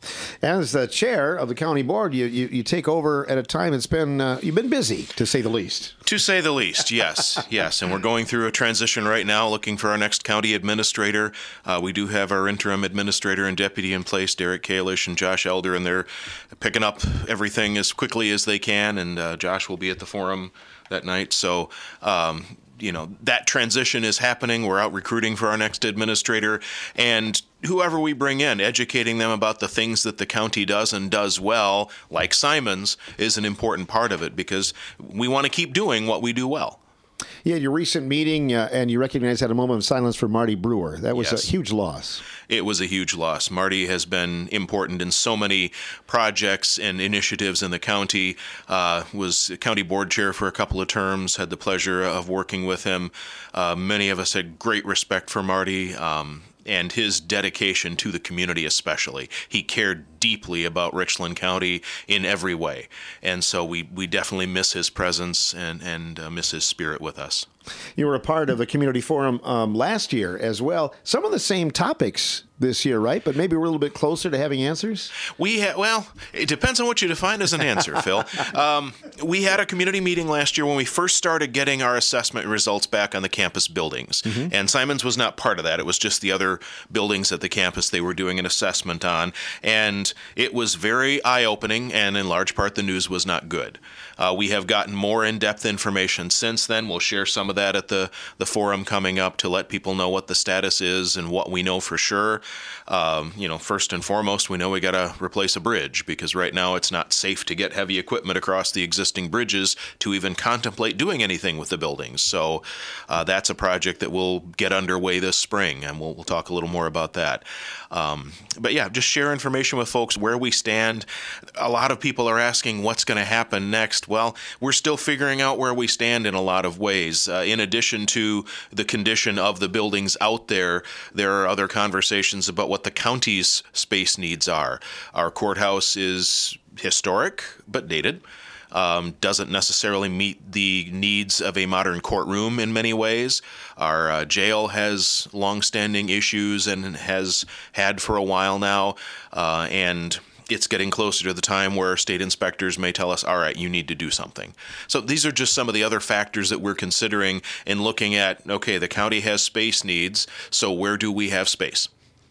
As the chair of the county board, you, you, you take over at a time it's been, uh, you've been busy, to say the least. To say the least, yes, yes. And we're going through a transition right now, looking for our next county administrator. Uh, we do have our interim administrator and deputy in place, Derek Kalish and Josh Elder, and they're picking up everything as quickly as they can. And uh, Josh will be at the forum that night. So, um, you know, that transition is happening. We're out recruiting for our next administrator, and whoever we bring in, educating them about the things that the county does and does well, like Simons, is an important part of it, because we want to keep doing what we do well. Yeah, your recent meeting, uh, and you recognize that a moment of silence for Marty Brewer. That was Yes. a huge loss. It was a huge loss. Marty has been important in so many projects and initiatives in the county. Uh, was county board chair for a couple of terms, had the pleasure of working with him. Uh, many of us had great respect for Marty. Um, and his dedication to the community especially. He cared deeply about Richland County in every way. And so we, we definitely miss his presence and, and uh, miss his spirit with us. You were a part of the community forum um, last year as well. Some of the same topics this year, right? But maybe we're a little bit closer to having answers? We had, well, it depends on what you define as an answer, Phil. Um, we had a community meeting last year when we first started getting our assessment results back on the campus buildings. Mm-hmm. And Simons was not part of that. It was just the other buildings at the campus they were doing an assessment on. And it was very eye-opening, and in large part, the news was not good. Uh, we have gotten more in-depth information since then. We'll share some of that at the, the forum coming up to let people know what the status is and what we know for sure. Um, you know, first and foremost, we know we got to replace a bridge, because right now it's not safe to get heavy equipment across the existing bridges to even contemplate doing anything with the buildings. So uh, that's a project that will get underway this spring, and we'll, we'll talk a little more about that. Um, but yeah, just share information with folks where we stand. A lot of people are asking what's going to happen next. Well, we're still figuring out where we stand in a lot of ways. Uh, in addition to the condition of the buildings out there, there are other conversations about what the county's space needs are. Our courthouse is historic but dated. Um, doesn't necessarily meet the needs of a modern courtroom in many ways. Our uh, jail has longstanding issues and has had for a while now, uh, and it's getting closer to the time where state inspectors may tell us, all right, you need to do something. So these are just some of the other factors that we're considering in looking at, okay, the county has space needs, so where do we have space?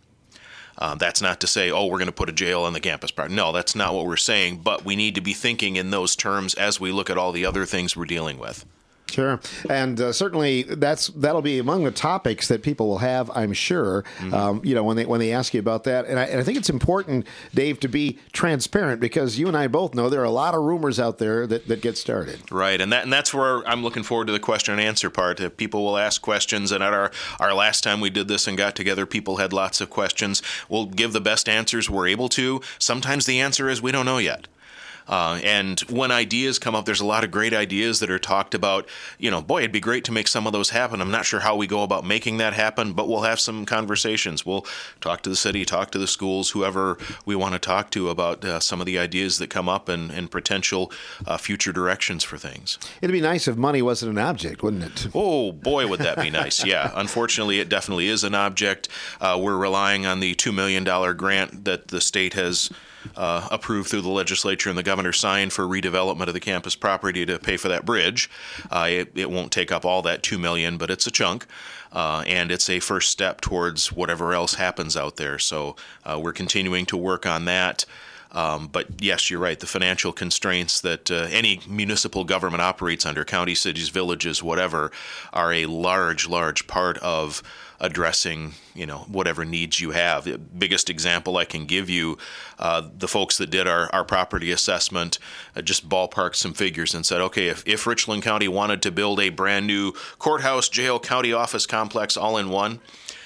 Uh, that's not to say, oh, we're going to put a jail on the campus part. No, that's not what we're saying, but we need to be thinking in those terms as we look at all the other things we're dealing with. Sure, and uh, certainly that's that'll be among the topics that people will have, I'm sure. Mm-hmm. Um, you know, when they when they ask you about that, and I, and I think it's important, Dave, to be transparent, because you and I both know there are a lot of rumors out there that, that get started. Right, and that and that's where I'm looking forward to the question and answer part. Uh, people will ask questions, and at our our last time we did this and got together, people had lots of questions. We'll give the best answers we're able to. Sometimes the answer is we don't know yet. Uh, and when ideas come up, there's a lot of great ideas that are talked about. You know, boy, it'd be great to make some of those happen. I'm not sure how we go about making that happen, but we'll have some conversations. We'll talk to the city, talk to the schools, whoever we want to talk to about uh, some of the ideas that come up and, and potential uh, future directions for things. It'd be nice if money wasn't an object, wouldn't it? Oh, boy, would that be nice. Yeah, unfortunately, it definitely is an object. Uh, we're relying on the two million dollars grant that the state has Uh, approved through the legislature and the governor signed for redevelopment of the campus property to pay for that bridge. Uh, it, it won't take up all that two million dollars, but it's a chunk, uh, and it's a first step towards whatever else happens out there. So uh, we're continuing to work on that. Um, but yes, you're right. The financial constraints that uh, any municipal government operates under, county, cities, villages, whatever, are a large, large part of addressing, you know, whatever needs you have. The biggest example I can give you, uh, the folks that did our, our property assessment uh, just ballparked some figures and said, okay, if, if Richland County wanted to build a brand new courthouse, jail, county office complex all in one,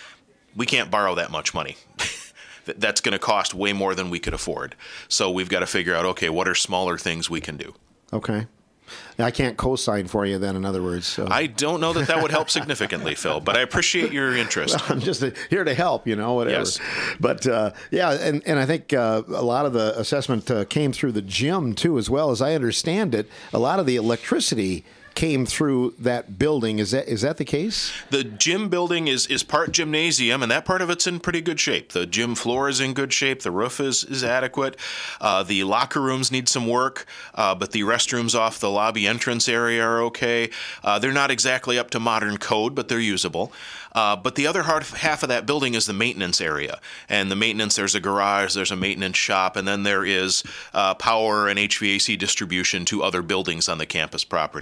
we can't borrow that much money. That's going to cost way more than we could afford. So we've got to figure out, okay, what are smaller things we can do? Okay. I can't co-sign for you then, in other words. So. I don't know that that would help significantly, Phil, but I appreciate your interest. Well, I'm just here to help, you know, whatever. Yes. But, uh, yeah, and, and I think uh, a lot of the assessment uh, came through the gym, too, as well. As I understand it, a lot of the electricity came through that building. Is that is that the case? The gym building is, is part gymnasium, and that part of it's in pretty good shape. The gym floor is in good shape. The roof is, is adequate. Uh, the locker rooms need some work, uh, but the restrooms off the lobby entrance area are okay. Uh, they're not exactly up to modern code, but they're usable. Uh, but the other half of that building is the maintenance area. And the maintenance, there's a garage, there's a maintenance shop, and then there is uh, power and H V A C distribution to other buildings on the campus property. And that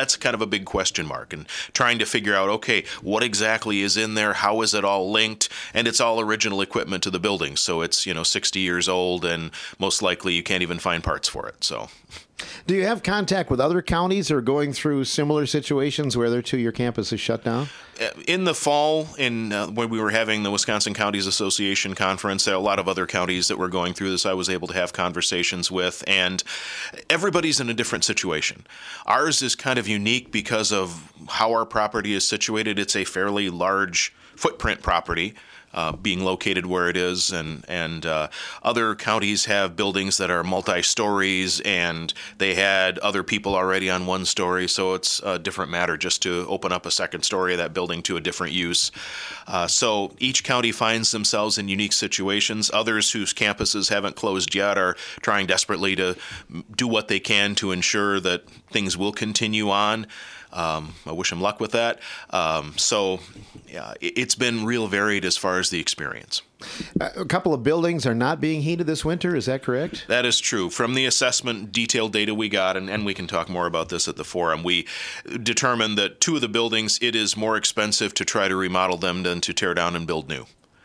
that's kind of a big question mark, and trying to figure out, okay, what exactly is in there? How is it all linked? And it's all original equipment to the building. So it's, you know, sixty years old, and most likely you can't even find parts for it. So. Do you have contact with other counties who are going through similar situations where their two-year campus is shut down? In the fall, in uh, when we were having the Wisconsin Counties Association conference, there are a lot of other counties that were going through this I was able to have conversations with, and everybody's in a different situation. Ours is kind of unique because of how our property is situated. It's a fairly large footprint property. Uh, being located where it is, and and uh, other counties have buildings that are multi-stories, and they had other people already on one story, so it's a different matter just to open up a second story of that building to a different use. Uh, so each county finds themselves in unique situations. Others whose campuses haven't closed yet are trying desperately to do what they can to ensure that things will continue on. Um, I wish them luck with that. Um, so, yeah, it, it's been real varied as far as the experience. A couple of buildings are not being heated this winter. Is that correct? That is true. From the assessment detailed data we got, and, and we can talk more about this at the forum, we determined that two of the buildings, it is more expensive to try to remodel them than to tear down and build new.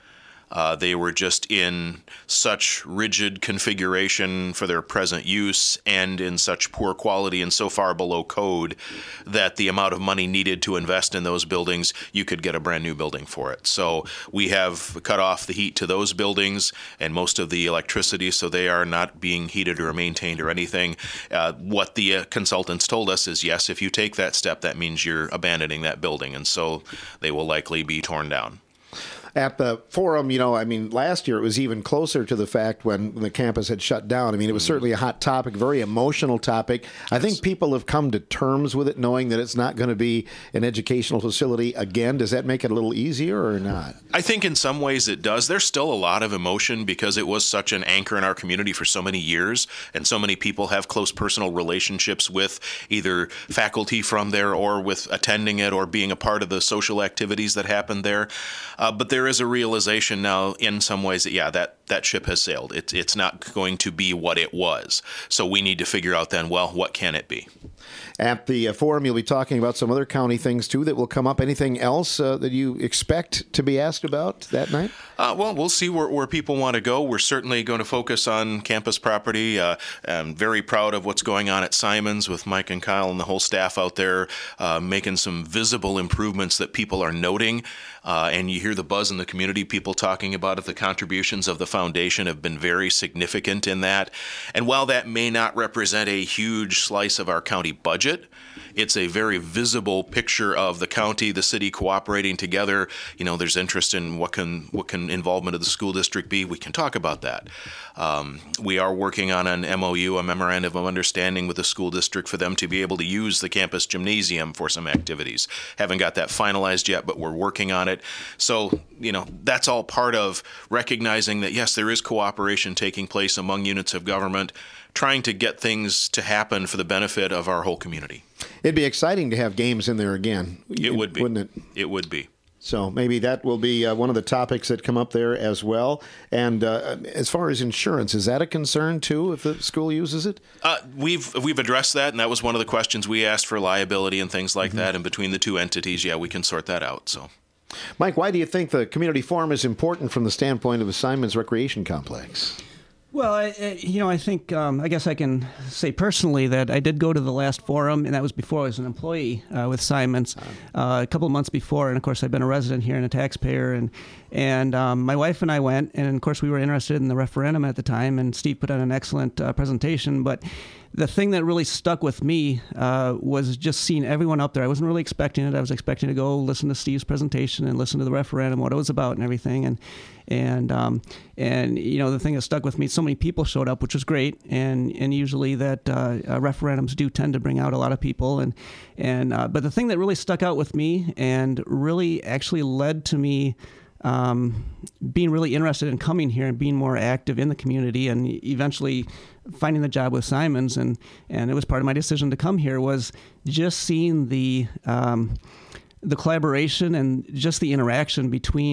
Uh, they were just in such rigid configuration for their present use and in such poor quality and so far below code that the amount of money needed to invest in those buildings, you could get a brand new building for it. So we have cut off the heat to those buildings and most of the electricity, so they are not being heated or maintained or anything. Uh, what the uh, consultants told us is, yes, if you take that step, that means you're abandoning that building, and so they will likely be torn down. At the forum, you know, I mean, last year it was even closer to the fact when the campus had shut down. I mean, it was certainly a hot topic, very emotional topic. I think people have come to terms with it, knowing that it's not going to be an educational facility again. Does that make it a little easier or not? I think in some ways it does. There's still a lot of emotion because it was such an anchor in our community for so many years, and so many people have close personal relationships with either faculty from there or with attending it or being a part of the social activities that happened there. Uh, but there is a realization now in some ways that, yeah, that, that ship has sailed. It's, it's not going to be what it was. So we need to figure out then, well, what can it be? At the uh, forum, you'll be talking about some other county things, too, that will come up. Anything else uh, that you expect to be asked about that night? Uh, well, we'll see where, where people want to go. We're certainly going to focus on campus property. Uh, I'm very proud of what's going on at Simons with Mike and Kyle and the whole staff out there uh, making some visible improvements that people are noting. Uh, and you hear the buzz in the community, people talking about it. The contributions of the foundation have been very significant in that. And while that may not represent a huge slice of our county budget, it's a very visible picture of the county, the city cooperating together. You know, there's interest in what can what can involvement of the school district be. We can talk about that. Um, we are working on an M O U, a memorandum of understanding with the school district for them to be able to use the campus gymnasium for some activities. Haven't got that finalized yet, but we're working on it. So, you know, that's all part of recognizing that, yes, there is cooperation taking place among units of government, trying to get things to happen for the benefit of our whole community. It'd be exciting to have games in there again. It would be. Wouldn't it? It would be. So maybe that will be uh, one of the topics that come up there as well. And uh, as far as insurance, is that a concern too if the school uses it? Uh, we've we've addressed that, and that was one of the questions we asked for liability and things like mm-hmm. that. And between the two entities, yeah, we can sort that out. So, Mike, why do you think the community forum is important from the standpoint of the Simons Recreation Complex? Well, I, I- you know, I think, um, I guess I can say personally that I did go to the last forum, and that was before I was an employee uh, with Simons, uh, a couple of months before. And of course, I've been a resident here and a taxpayer. And and um, my wife and I went, and of course, we were interested in the referendum at the time. And Steve put on an excellent uh, presentation. But the thing that really stuck with me uh, was just seeing everyone up there. I wasn't really expecting it. I was expecting to go listen to Steve's presentation and listen to the referendum, what it was about, and everything. And and um, and you know, the thing that stuck with me, so many people showed up, which was great. And and usually that uh, uh, referendums do tend to bring out a lot of people. And and uh, but the thing that really stuck out with me and really actually led to me um, being really interested in coming here and being more active in the community, and eventually finding the job with Simons, and and it was part of my decision to come here, was just seeing the um, the collaboration and just the interaction between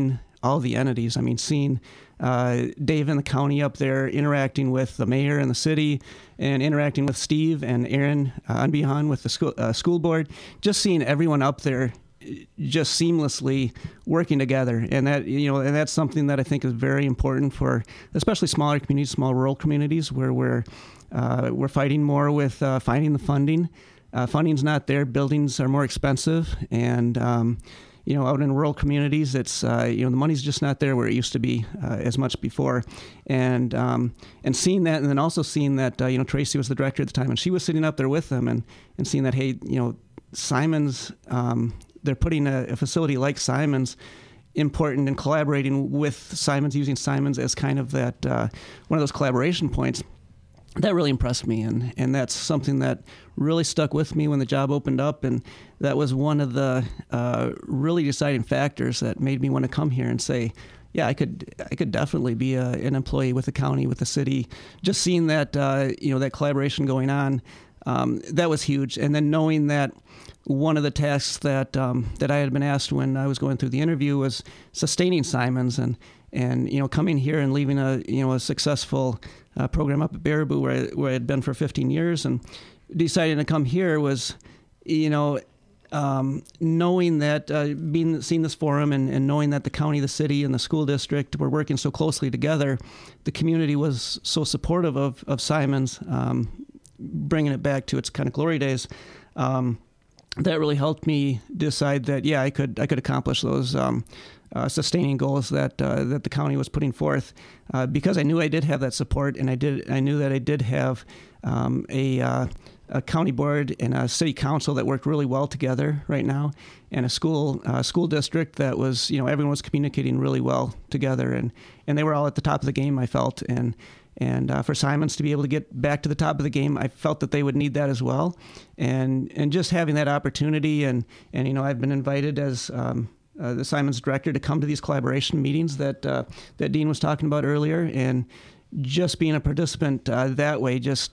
all the entities. I mean, seeing uh, Dave in the county up there interacting with the mayor and the city, and interacting with Steve and Aaron uh, Unbehan with the school uh, school board, just seeing everyone up there just seamlessly working together, and that you know, and that's something that I think is very important for especially smaller communities, small rural communities, where we're uh, we're fighting more with uh, finding the funding. Uh, funding's not there. Buildings are more expensive, and um, you know, out in rural communities, it's uh, you know, the money's just not there where it used to be uh, as much before, and um, and seeing that, and then also seeing that uh, you know, Tracy was the director at the time, and she was sitting up there with them, and and seeing that, hey, you know, Simons, um, they're putting a, a facility like Simons important, and collaborating with Simons, using Simons as kind of that uh, one of those collaboration points. That really impressed me, and, and that's something that really stuck with me when the job opened up, and that was one of the uh, really deciding factors that made me want to come here and say, yeah, I could I could definitely be a, an employee with the county, with the city. Just seeing that uh, you know, that collaboration going on, um, that was huge. And then knowing that one of the tasks that um, that I had been asked when I was going through the interview was sustaining Simons, and and you know, coming here and leaving a you know a successful uh, program up at Baraboo where I, where I had been for fifteen years, and deciding to come here was, you know, um, knowing that uh, being seeing this forum, and, and knowing that the county, the city, and the school district were working so closely together, the community was so supportive of of Simons, um, bringing it back to its kind of glory days. Um, that really helped me decide that, yeah, I could I could accomplish those um, uh, sustaining goals that uh, that the county was putting forth, uh, because I knew I did have that support, and I did I knew that I did have um, a, uh, a county board and a city council that worked really well together right now, and a school uh, school district that was, you know, everyone was communicating really well together, and, and they were all at the top of the game, I felt, and. And uh, for Simons to be able to get back to the top of the game, I felt that they would need that as well. And and just having that opportunity, and, and you know, I've been invited as um, uh, the Simons director to come to these collaboration meetings that uh, that Dean was talking about earlier, and just being a participant uh, that way just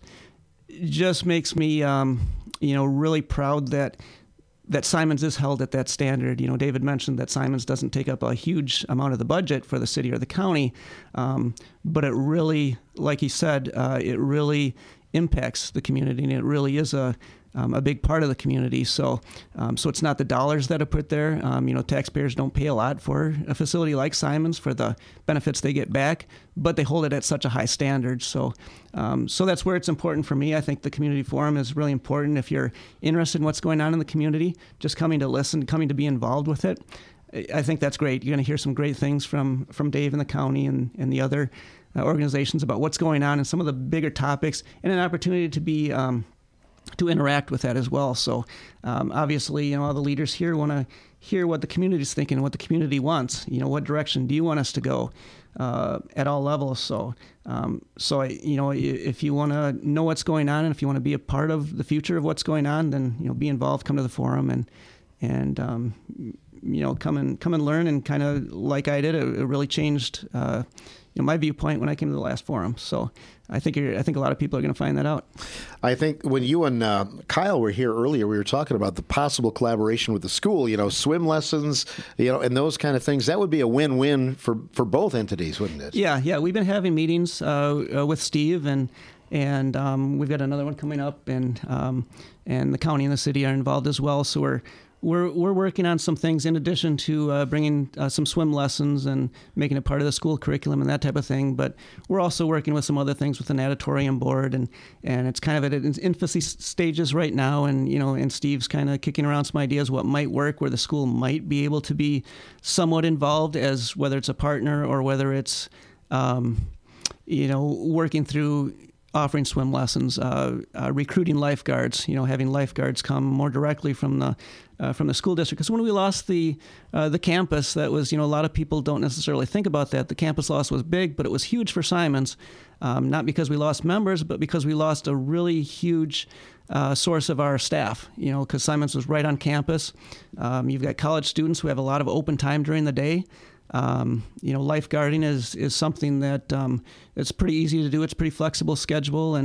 just makes me um, you know, really proud that. that Simons is held at that standard. You know, David mentioned that Simons doesn't take up a huge amount of the budget for the city or the county, um, but it really, like he said, uh, it really impacts the community, and it really is a um, a big part of the community. So, um, so it's not the dollars that are put there. Um, you know, taxpayers don't pay a lot for a facility like Simons for the benefits they get back, but they hold it at such a high standard. So, um, so that's where it's important for me. I think the community forum is really important. If you're interested in what's going on in the community, just coming to listen, coming to be involved with it, I think that's great. You're going to hear some great things from from Dave and the county and, and the other uh, organizations about what's going on and some of the bigger topics, and an opportunity to be um, to interact with that as well. So um, obviously, you know, all the leaders here want to hear what the community is thinking and what the community wants. You know, what direction do you want us to go uh, at all levels? So, um, so I, you know, if you want to know what's going on, and if you want to be a part of the future of what's going on, then, you know, be involved, come to the forum, and and um, you know, come and come and learn, and kind of like I did, it, it really changed uh, you know, my viewpoint when I came to the last forum. So I think you're, I think a lot of people are going to find that out. I think when you and uh, Kyle were here earlier, we were talking about the possible collaboration with the school. You know, swim lessons, you know, and those kind of things. That would be a win-win for for both entities, wouldn't it? Yeah, yeah. We've been having meetings uh, uh, with Steve, and and um, we've got another one coming up, and um, and the county and the city are involved as well. So we're. We're we're working on some things in addition to uh, bringing uh, some swim lessons and making it part of the school curriculum and that type of thing. But we're also working with some other things with the natatorium board, and, and it's kind of at its infancy stages right now. And you know, and Steve's kind of kicking around some ideas what might work, where the school might be able to be somewhat involved, as whether it's a partner or whether it's um, you know, working through offering swim lessons, uh, uh, recruiting lifeguards, you know, having lifeguards come more directly from the uh, from the school district. Because when we lost the uh, the campus, that was, you know, a lot of people don't necessarily think about that. The campus loss was big, but it was huge for Simons, um, not because we lost members, but because we lost a really huge uh, source of our staff, you know, because Simons was right on campus. Um, you've got college students who have a lot of open time during the day. Um, you know, lifeguarding is, is something that um, it's pretty easy to do. It's a pretty flexible schedule, and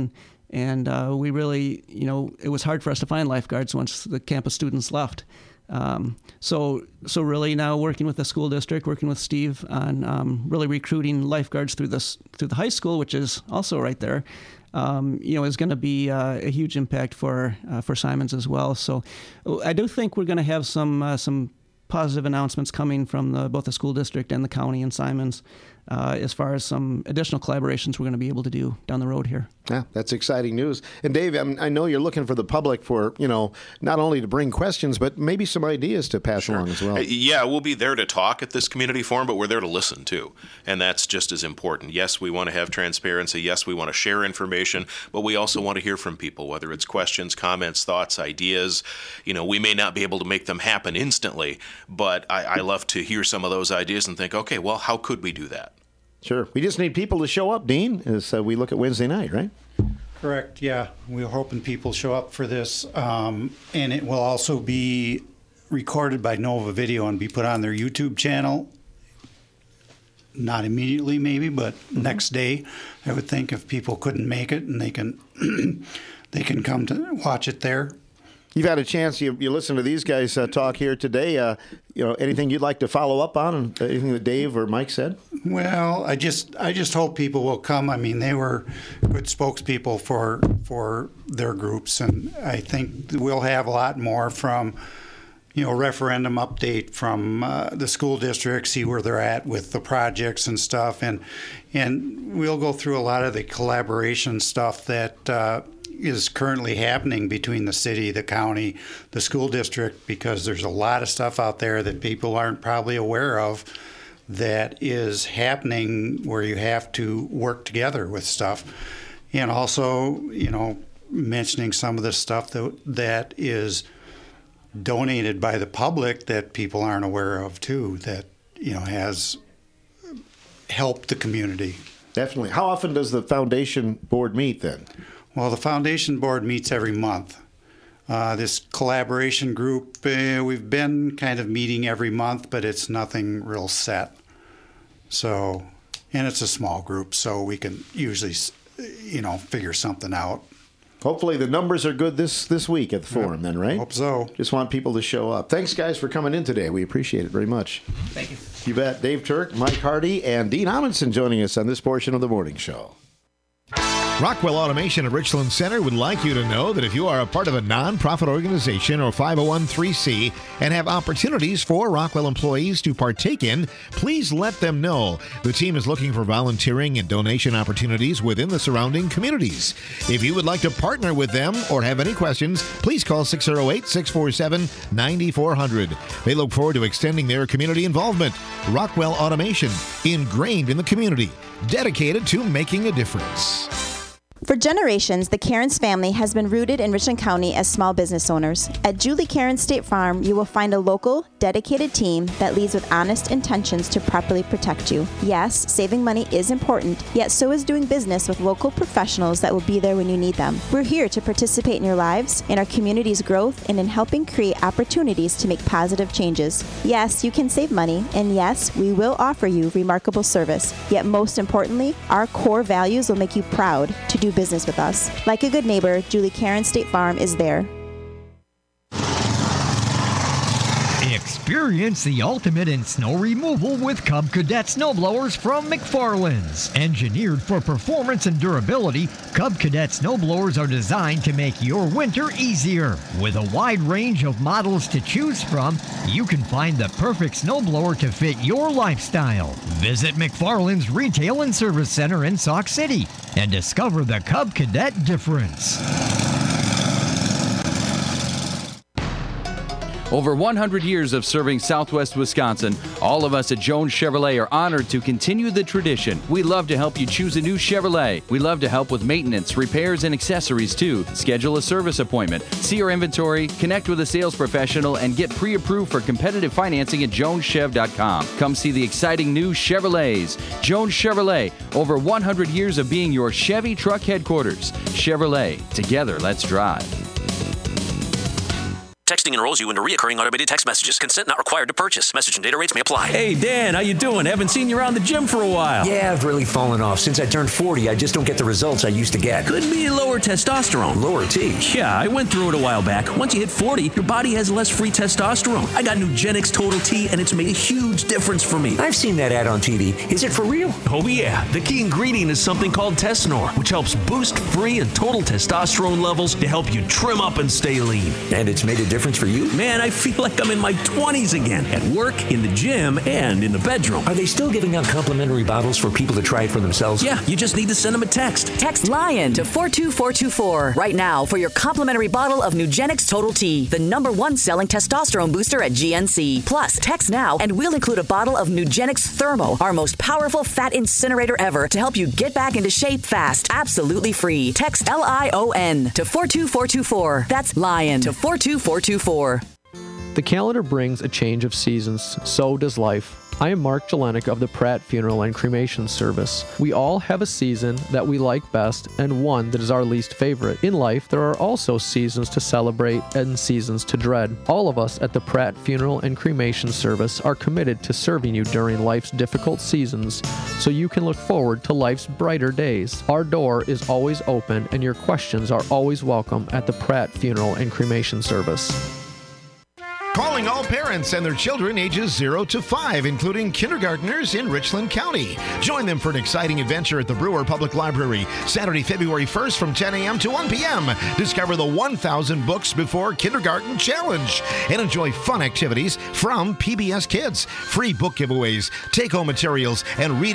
And uh, we really, you know, it was hard for us to find lifeguards once the campus students left. Um, so, so really now working with the school district, working with Steve on um, really recruiting lifeguards through this through the high school, which is also right there. Um, you know, is going to be uh, a huge impact for uh, for Simons as well. So, I do think we're going to have some uh, some positive announcements coming from the, both the school district and the county and Simons uh, as far as some additional collaborations we're going to be able to do down the road here. Yeah, that's exciting news. And Dave, I'm, I know you're looking for the public for, you know, not only to bring questions, but maybe some ideas to pass Sure. along as well. Uh, Yeah, we'll be there to talk at this community forum, but we're there to listen too. And that's just as important. Yes, we want to have transparency. Yes, we want to share information, but we also want to hear from people, whether it's questions, comments, thoughts, ideas. You know, we may not be able to make them happen instantly, but I, I love to hear some of those ideas and think, okay, well, how could we do that? Sure. We just need people to show up, Dean, as uh, we look at Wednesday night, right? Correct, yeah. We're hoping people show up for this. Um, and it will also be recorded by Nova Video and be put on their YouTube channel. Not immediately, maybe, but mm-hmm. next day, I would think, if people couldn't make it, and they can they can come to watch it there. You've had a chance. You, you listen to these guys uh, talk here today. Uh, you know, anything you'd like to follow up on? And anything that Dave or Mike said? Well, I just I just hope people will come. I mean, they were good spokespeople for for their groups, and I think we'll have a lot more from, you know, referendum update from uh, the school district, see where they're at with the projects and stuff, and and we'll go through a lot of the collaboration stuff that uh, is currently happening between the city, the county, the school district, because there's a lot of stuff out there that people aren't probably aware of that is happening where you have to work together with stuff. And also, you know, mentioning some of the stuff that that is donated by the public that people aren't aware of too, that, you know, has helped the community. Definitely. How often does the foundation board meet then? Well, the foundation board meets every month. Uh, this collaboration group, uh, we've been kind of meeting every month, but it's nothing real set. So, and it's a small group, so we can usually, you know, figure something out. Hopefully the numbers are good this, this week at the forum then, right? Hope so. Just want people to show up. Thanks, guys, for coming in today. We appreciate it very much. Thank you. You bet. Dave Turk, Mike Hardy, and Dean Amundsen joining us on this portion of the morning show. Rockwell Automation at Richland Center would like you to know that if you are a part of a nonprofit organization or five oh one c three and have opportunities for Rockwell employees to partake in, please let them know. The team is looking for volunteering and donation opportunities within the surrounding communities. If you would like to partner with them or have any questions, please call six oh eight, six four seven, nine four zero zero. They look forward to extending their community involvement. Rockwell Automation, ingrained in the community, dedicated to making a difference. For generations, the Cairns family has been rooted in Richland County as small business owners. At Julie Cairns State Farm, you will find a local, dedicated team that leads with honest intentions to properly protect you. Yes, saving money is important, yet so is doing business with local professionals that will be there when you need them. We're here to participate in your lives, in our community's growth, and in helping create opportunities to make positive changes. Yes, you can save money, and yes, we will offer you remarkable service. Yet most importantly, our core values will make you proud to do business with us. Like a good neighbor, Julie Cairns State Farm is there. Experience the ultimate in snow removal with Cub Cadet snowblowers from McFarland's. Engineered for performance and durability, Cub Cadet snowblowers are designed to make your winter easier. With a wide range of models to choose from, you can find the perfect snowblower to fit your lifestyle. Visit McFarland's Retail and Service Center in Sauk City and discover the Cub Cadet difference. Over one hundred years of serving Southwest Wisconsin, all of us at Jones Chevrolet are honored to continue the tradition. We love to help you choose a new Chevrolet. We love to help with maintenance, repairs, and accessories too. Schedule a service appointment, see our inventory, connect with a sales professional, and get pre-approved for competitive financing at jones chev dot com. Come see the exciting new Chevrolets. Jones Chevrolet, over one hundred years of being your Chevy truck headquarters. Chevrolet, together let's drive. Texting enrolls you into recurring automated text messages. Consent not required to purchase. Message and data rates may apply. Hey, Dan, how you doing? Haven't seen you around the gym for a while. Yeah, I've really fallen off. Since I turned forty, I just don't get the results I used to get. Could be lower testosterone. Lower T? Yeah, I went through it a while back. Once you hit forty, your body has less free testosterone. I got Nugenix Total T, and it's made a huge difference for me. I've seen that ad on T V. Is it for real? Oh, yeah. The key ingredient is something called Tesnor, which helps boost free and total testosterone levels to help you trim up and stay lean. And it's made a difference for you? Man, I feel like I'm in my twenties again, at work, in the gym, and in the bedroom. Are they still giving out complimentary bottles for people to try it for themselves? Yeah, you just need to send them a text. Text LION to four two four two four right now for your complimentary bottle of Nugenix Total T, the number one selling testosterone booster at G N C. Plus, text now and we'll include a bottle of Nugenix Thermo, our most powerful fat incinerator ever, to help you get back into shape fast, absolutely free. Text L I O N to four two four two four. That's LION to four two four two four. The calendar brings a change of seasons, so does life. I am Mark Jelenik of the Pratt Funeral and Cremation Service. We all have a season that we like best and one that is our least favorite. In life, there are also seasons to celebrate and seasons to dread. All of us at the Pratt Funeral and Cremation Service are committed to serving you during life's difficult seasons so you can look forward to life's brighter days. Our door is always open and your questions are always welcome at the Pratt Funeral and Cremation Service. Calling all parents and their children ages zero to five, including kindergartners in Richland County. Join them for an exciting adventure at the Brewer Public Library, Saturday, February first from ten a.m. to one p.m. Discover the one thousand Books Before Kindergarten Challenge and enjoy fun activities from P B S Kids, free book giveaways, take-home materials, and reading